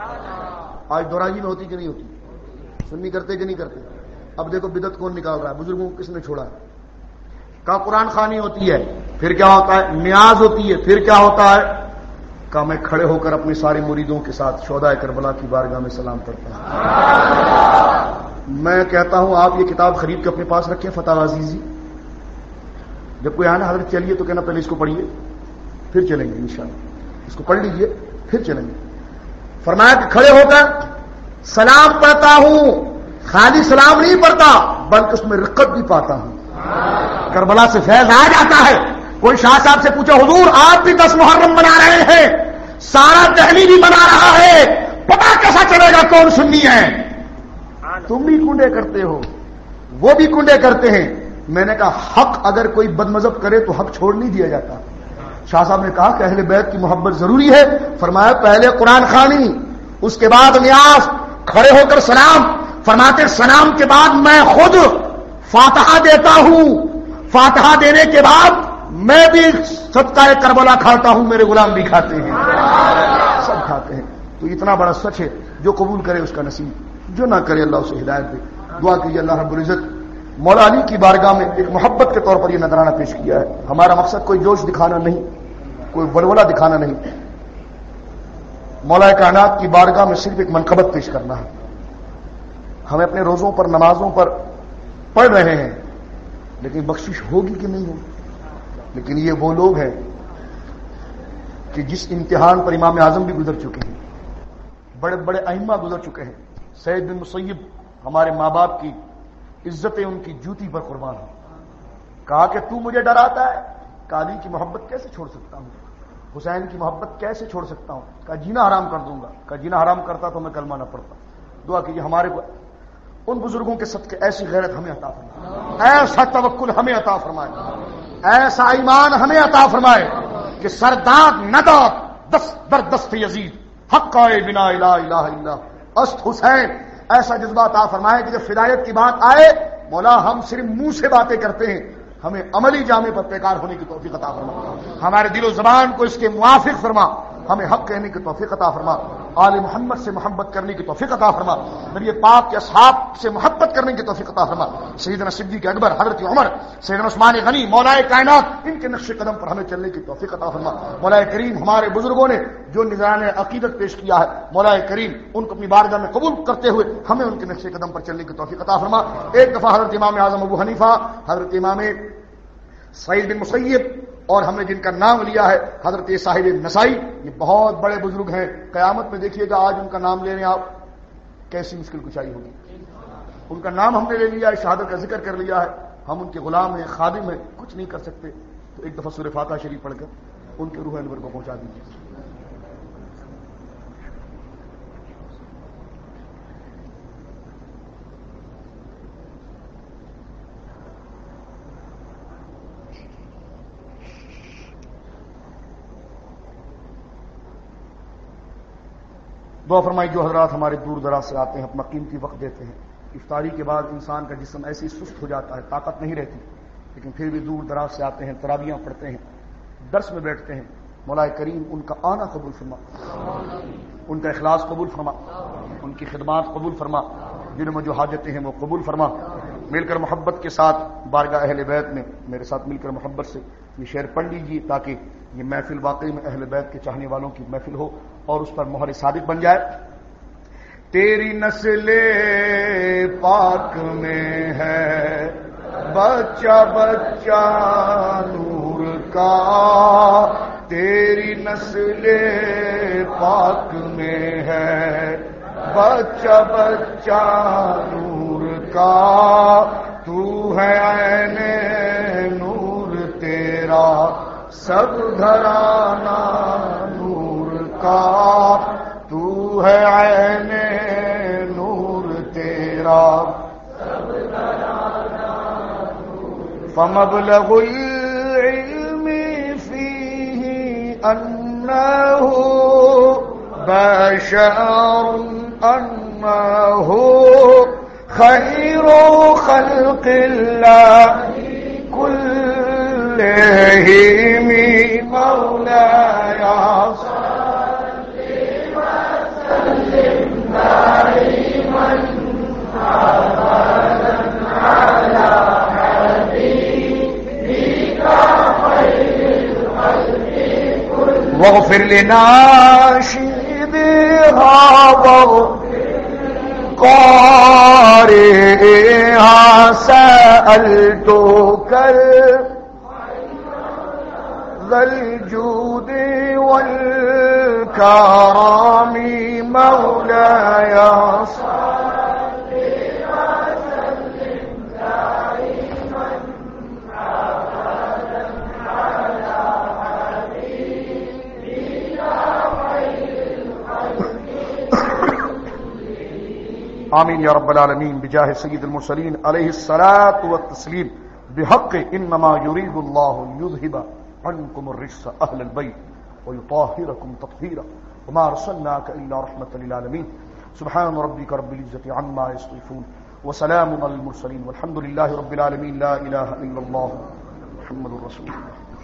آج دوراجی میں ہوتی کہ نہیں ہوتی؟ سنی کرتے کہ نہیں کرتے؟ اب دیکھو بدعت کون نکال رہا ہے، بزرگوں کو کس نے چھوڑا ہے. کہا قرآن خوانی ہوتی ہے، پھر کیا ہوتا ہے؟ نیاز ہوتی ہے، پھر کیا ہوتا ہے؟ کہا میں کھڑے ہو کر اپنے سارے مریدوں کے ساتھ شہدائے کربلا کی بارگاہ میں سلام کرتا ہوں. میں کہتا ہوں آپ یہ کتاب خرید کے اپنے پاس رکھیں، فتح عزیزی. جب کوئی آنا حضرت چلیے تو کہنا پہلے اس کو پڑھیے پھر چلیں گے انشاءاللہ، اس کو پڑھ لیجئے پھر چلیں گے. فرمایا کہ کھڑے ہو کر سلام پڑھتا ہوں، خالی سلام نہیں پڑھتا بلکہ اس میں رقت بھی پاتا ہوں. کربلا سے فیض آ جاتا ہے. کوئی شاہ صاحب سے پوچھا حضور آپ بھی دس محرم بنا رہے ہیں، سارا دہلی بھی بنا رہا ہے، پتا کیسا چلے گا کون سنی ہے؟ تم بھی کنڈے کرتے ہو، وہ بھی کنڈے کرتے ہیں. میں نے کہا حق اگر کوئی بد مذہب کرے تو حق چھوڑ نہیں دیا جاتا. شاہ صاحب نے کہا کہ اہل بیت کی محبت ضروری ہے. فرمایا پہلے قرآن خوانی، اس کے بعد نیاز، کھڑے ہو کر سلام. فرماتے سلام کے بعد میں خود فاتحہ دیتا ہوں، فاتحہ دینے کے بعد میں بھی صدقہ کربلا کھاتا ہوں، میرے غلام بھی کھاتے ہیں، سب کھاتے ہیں. تو اتنا بڑا سچ ہے، جو قبول کرے اس کا نصیب، جو نہ کرے اللہ اسے ہدایت دے. دعا کیجیے اللہ رب العزت مولا علی کی بارگاہ میں ایک محبت کے طور پر یہ نذرانہ پیش کیا ہے. ہمارا مقصد کوئی جوش دکھانا نہیں، کوئی ولولہ دکھانا نہیں. مولا کائنات کی بارگاہ میں صرف ایک منقبت پیش کرنا ہے. ہم اپنے روزوں پر، نمازوں پر پڑھ رہے ہیں، لیکن بخشش ہوگی کہ نہیں ہوگی؟ لیکن یہ وہ لوگ ہیں کہ جس امتحان پر امام اعظم بھی گزر چکے ہیں، بڑے بڑے ائمہ گزر چکے ہیں. سعید بن مسیب ہمارے ماں باپ کی عزتیں ان کی جوتی پر قربان ہیں. کہا کہ تو مجھے ڈراتا ہے، علی کی محبت کیسے چھوڑ سکتا ہوں، حسین کی محبت کیسے چھوڑ سکتا ہوں؟ کہا جینا حرام کر دوں گا. کہا جینا حرام کرتا تو میں کلمہ نہ پڑھتا. دعا کیجیے ہمارے ان بزرگوں کے صدقے ایسی غیرت ہمیں عطا فرمائے، ایسا توکل ہمیں عطا فرمائے، ایسا ایمان ہمیں عطا فرمائے کہ سرداد نداد دست در دست یزید حق آئے بنا الہ الہ الا است حسین. ایسا جذبہ عطا فرمائے کہ جب فدایت کی بات آئے مولا ہم صرف منہ سے باتیں کرتے ہیں، ہمیں عملی جامے پر پیکار ہونے کی توفیق عطا فرما. ہمارے دل و زبان کو اس کے موافق فرما، ہمیں حق کہنے کی توفیق عطا فرما. آل محمد سے محبت کرنے کی توفیق عطا فرما، نبی پاک کے اصحاب سے محبت کرنے کی توفیق عطا فرما، سیدنا صدیق اکبر، حضرت عمر، سیدنا عثمان غنی، مولا کائنات، ان کے نقش قدم پر ہمیں چلنے کی توفیق عطا فرما۔ مولا کریم ہمارے بزرگوں نے جو نذران عقیدت پیش کیا ہے، مولا کریم ان کو اپنی بارگاہ میں قبول کرتے ہوئے ہمیں ان کے نقش قدم پر چلنے کی توفیق عطا فرما۔ ایک دفعہ حضرت امام اعظم ابو حنیفہ، حضرت امام سعید بن مسیب، اور ہم نے جن کا نام لیا ہے حضرت صاحب نسائی، یہ بہت بڑے بزرگ ہیں، قیامت میں دیکھیے گا آج ان کا نام لے رہے ہیں آپ، کیسی مشکل کشائی ہوگی۔ ان کا نام ہم نے لے لیا ہے، شہادت کا ذکر کر لیا ہے، ہم ان کے غلام ہیں، خادم ہیں، کچھ نہیں کر سکتے، تو ایک دفعہ سورہ فاتحہ شریف پڑھ کر ان کے روح انور کو پہنچا دیجیے۔ دعا فرمائی جو حضرات ہمارے دور دراز سے آتے ہیں، اپنا قیمتی وقت دیتے ہیں، افطاری کے بعد انسان کا جسم ایسی سست ہو جاتا ہے، طاقت نہیں رہتی، لیکن پھر بھی دور دراز سے آتے ہیں، تراویحاں پڑھتے ہیں، درس میں بیٹھتے ہیں، مولا کریم ان کا آنا قبول فرما، ان کا اخلاص قبول فرما، ان کی خدمات قبول فرما، جن میں جو حاجتیں ہیں وہ قبول فرما۔ مل کر محبت کے ساتھ بارگاہ اہل بیت میں میرے ساتھ مل کر محبت سے یہ شعر پڑھ لیجیے، تاکہ یہ محفل واقعی میں اہل بیت کے چاہنے والوں کی محفل ہو اور اس پر مہر صادق بن جائے۔ تیری نسل پاک میں ہے بچہ بچہ نور کا، تیری نسل پاک میں ہے بچہ بچہ نور کا، تو ہے عین نور تیرا سب گھرانہ نور کا، تو ہے عین نور تیرا سب گھرانہ نور۔ فمبلغ العلم فیہ انہ بشر انہ خیر خلق اللہ کلہم مولایا صل وسلم دائما ابدا علی حبیبک خیر الخلق کلہم واغفر لناشدها قارئها سألتك ذا الجود والكرم مولاي صل وسلم دائما أبدا على حبيبك خير الخلق آمین یا رب العالمین بجاہ سید المرسلین علیہ الصلاۃ والتسلیم بحق انما یرید اللہ یذهب عنکم الرجس اہل البیت ویطہرکم تطہیرا وما ارسلناک الا رحمۃ للعالمین سبحان ربک رب العزۃ عما یصفون وسلام علی المرسلین والحمد للہ رب العالمین لا الہ الا اللہ محمد رسول اللہ۔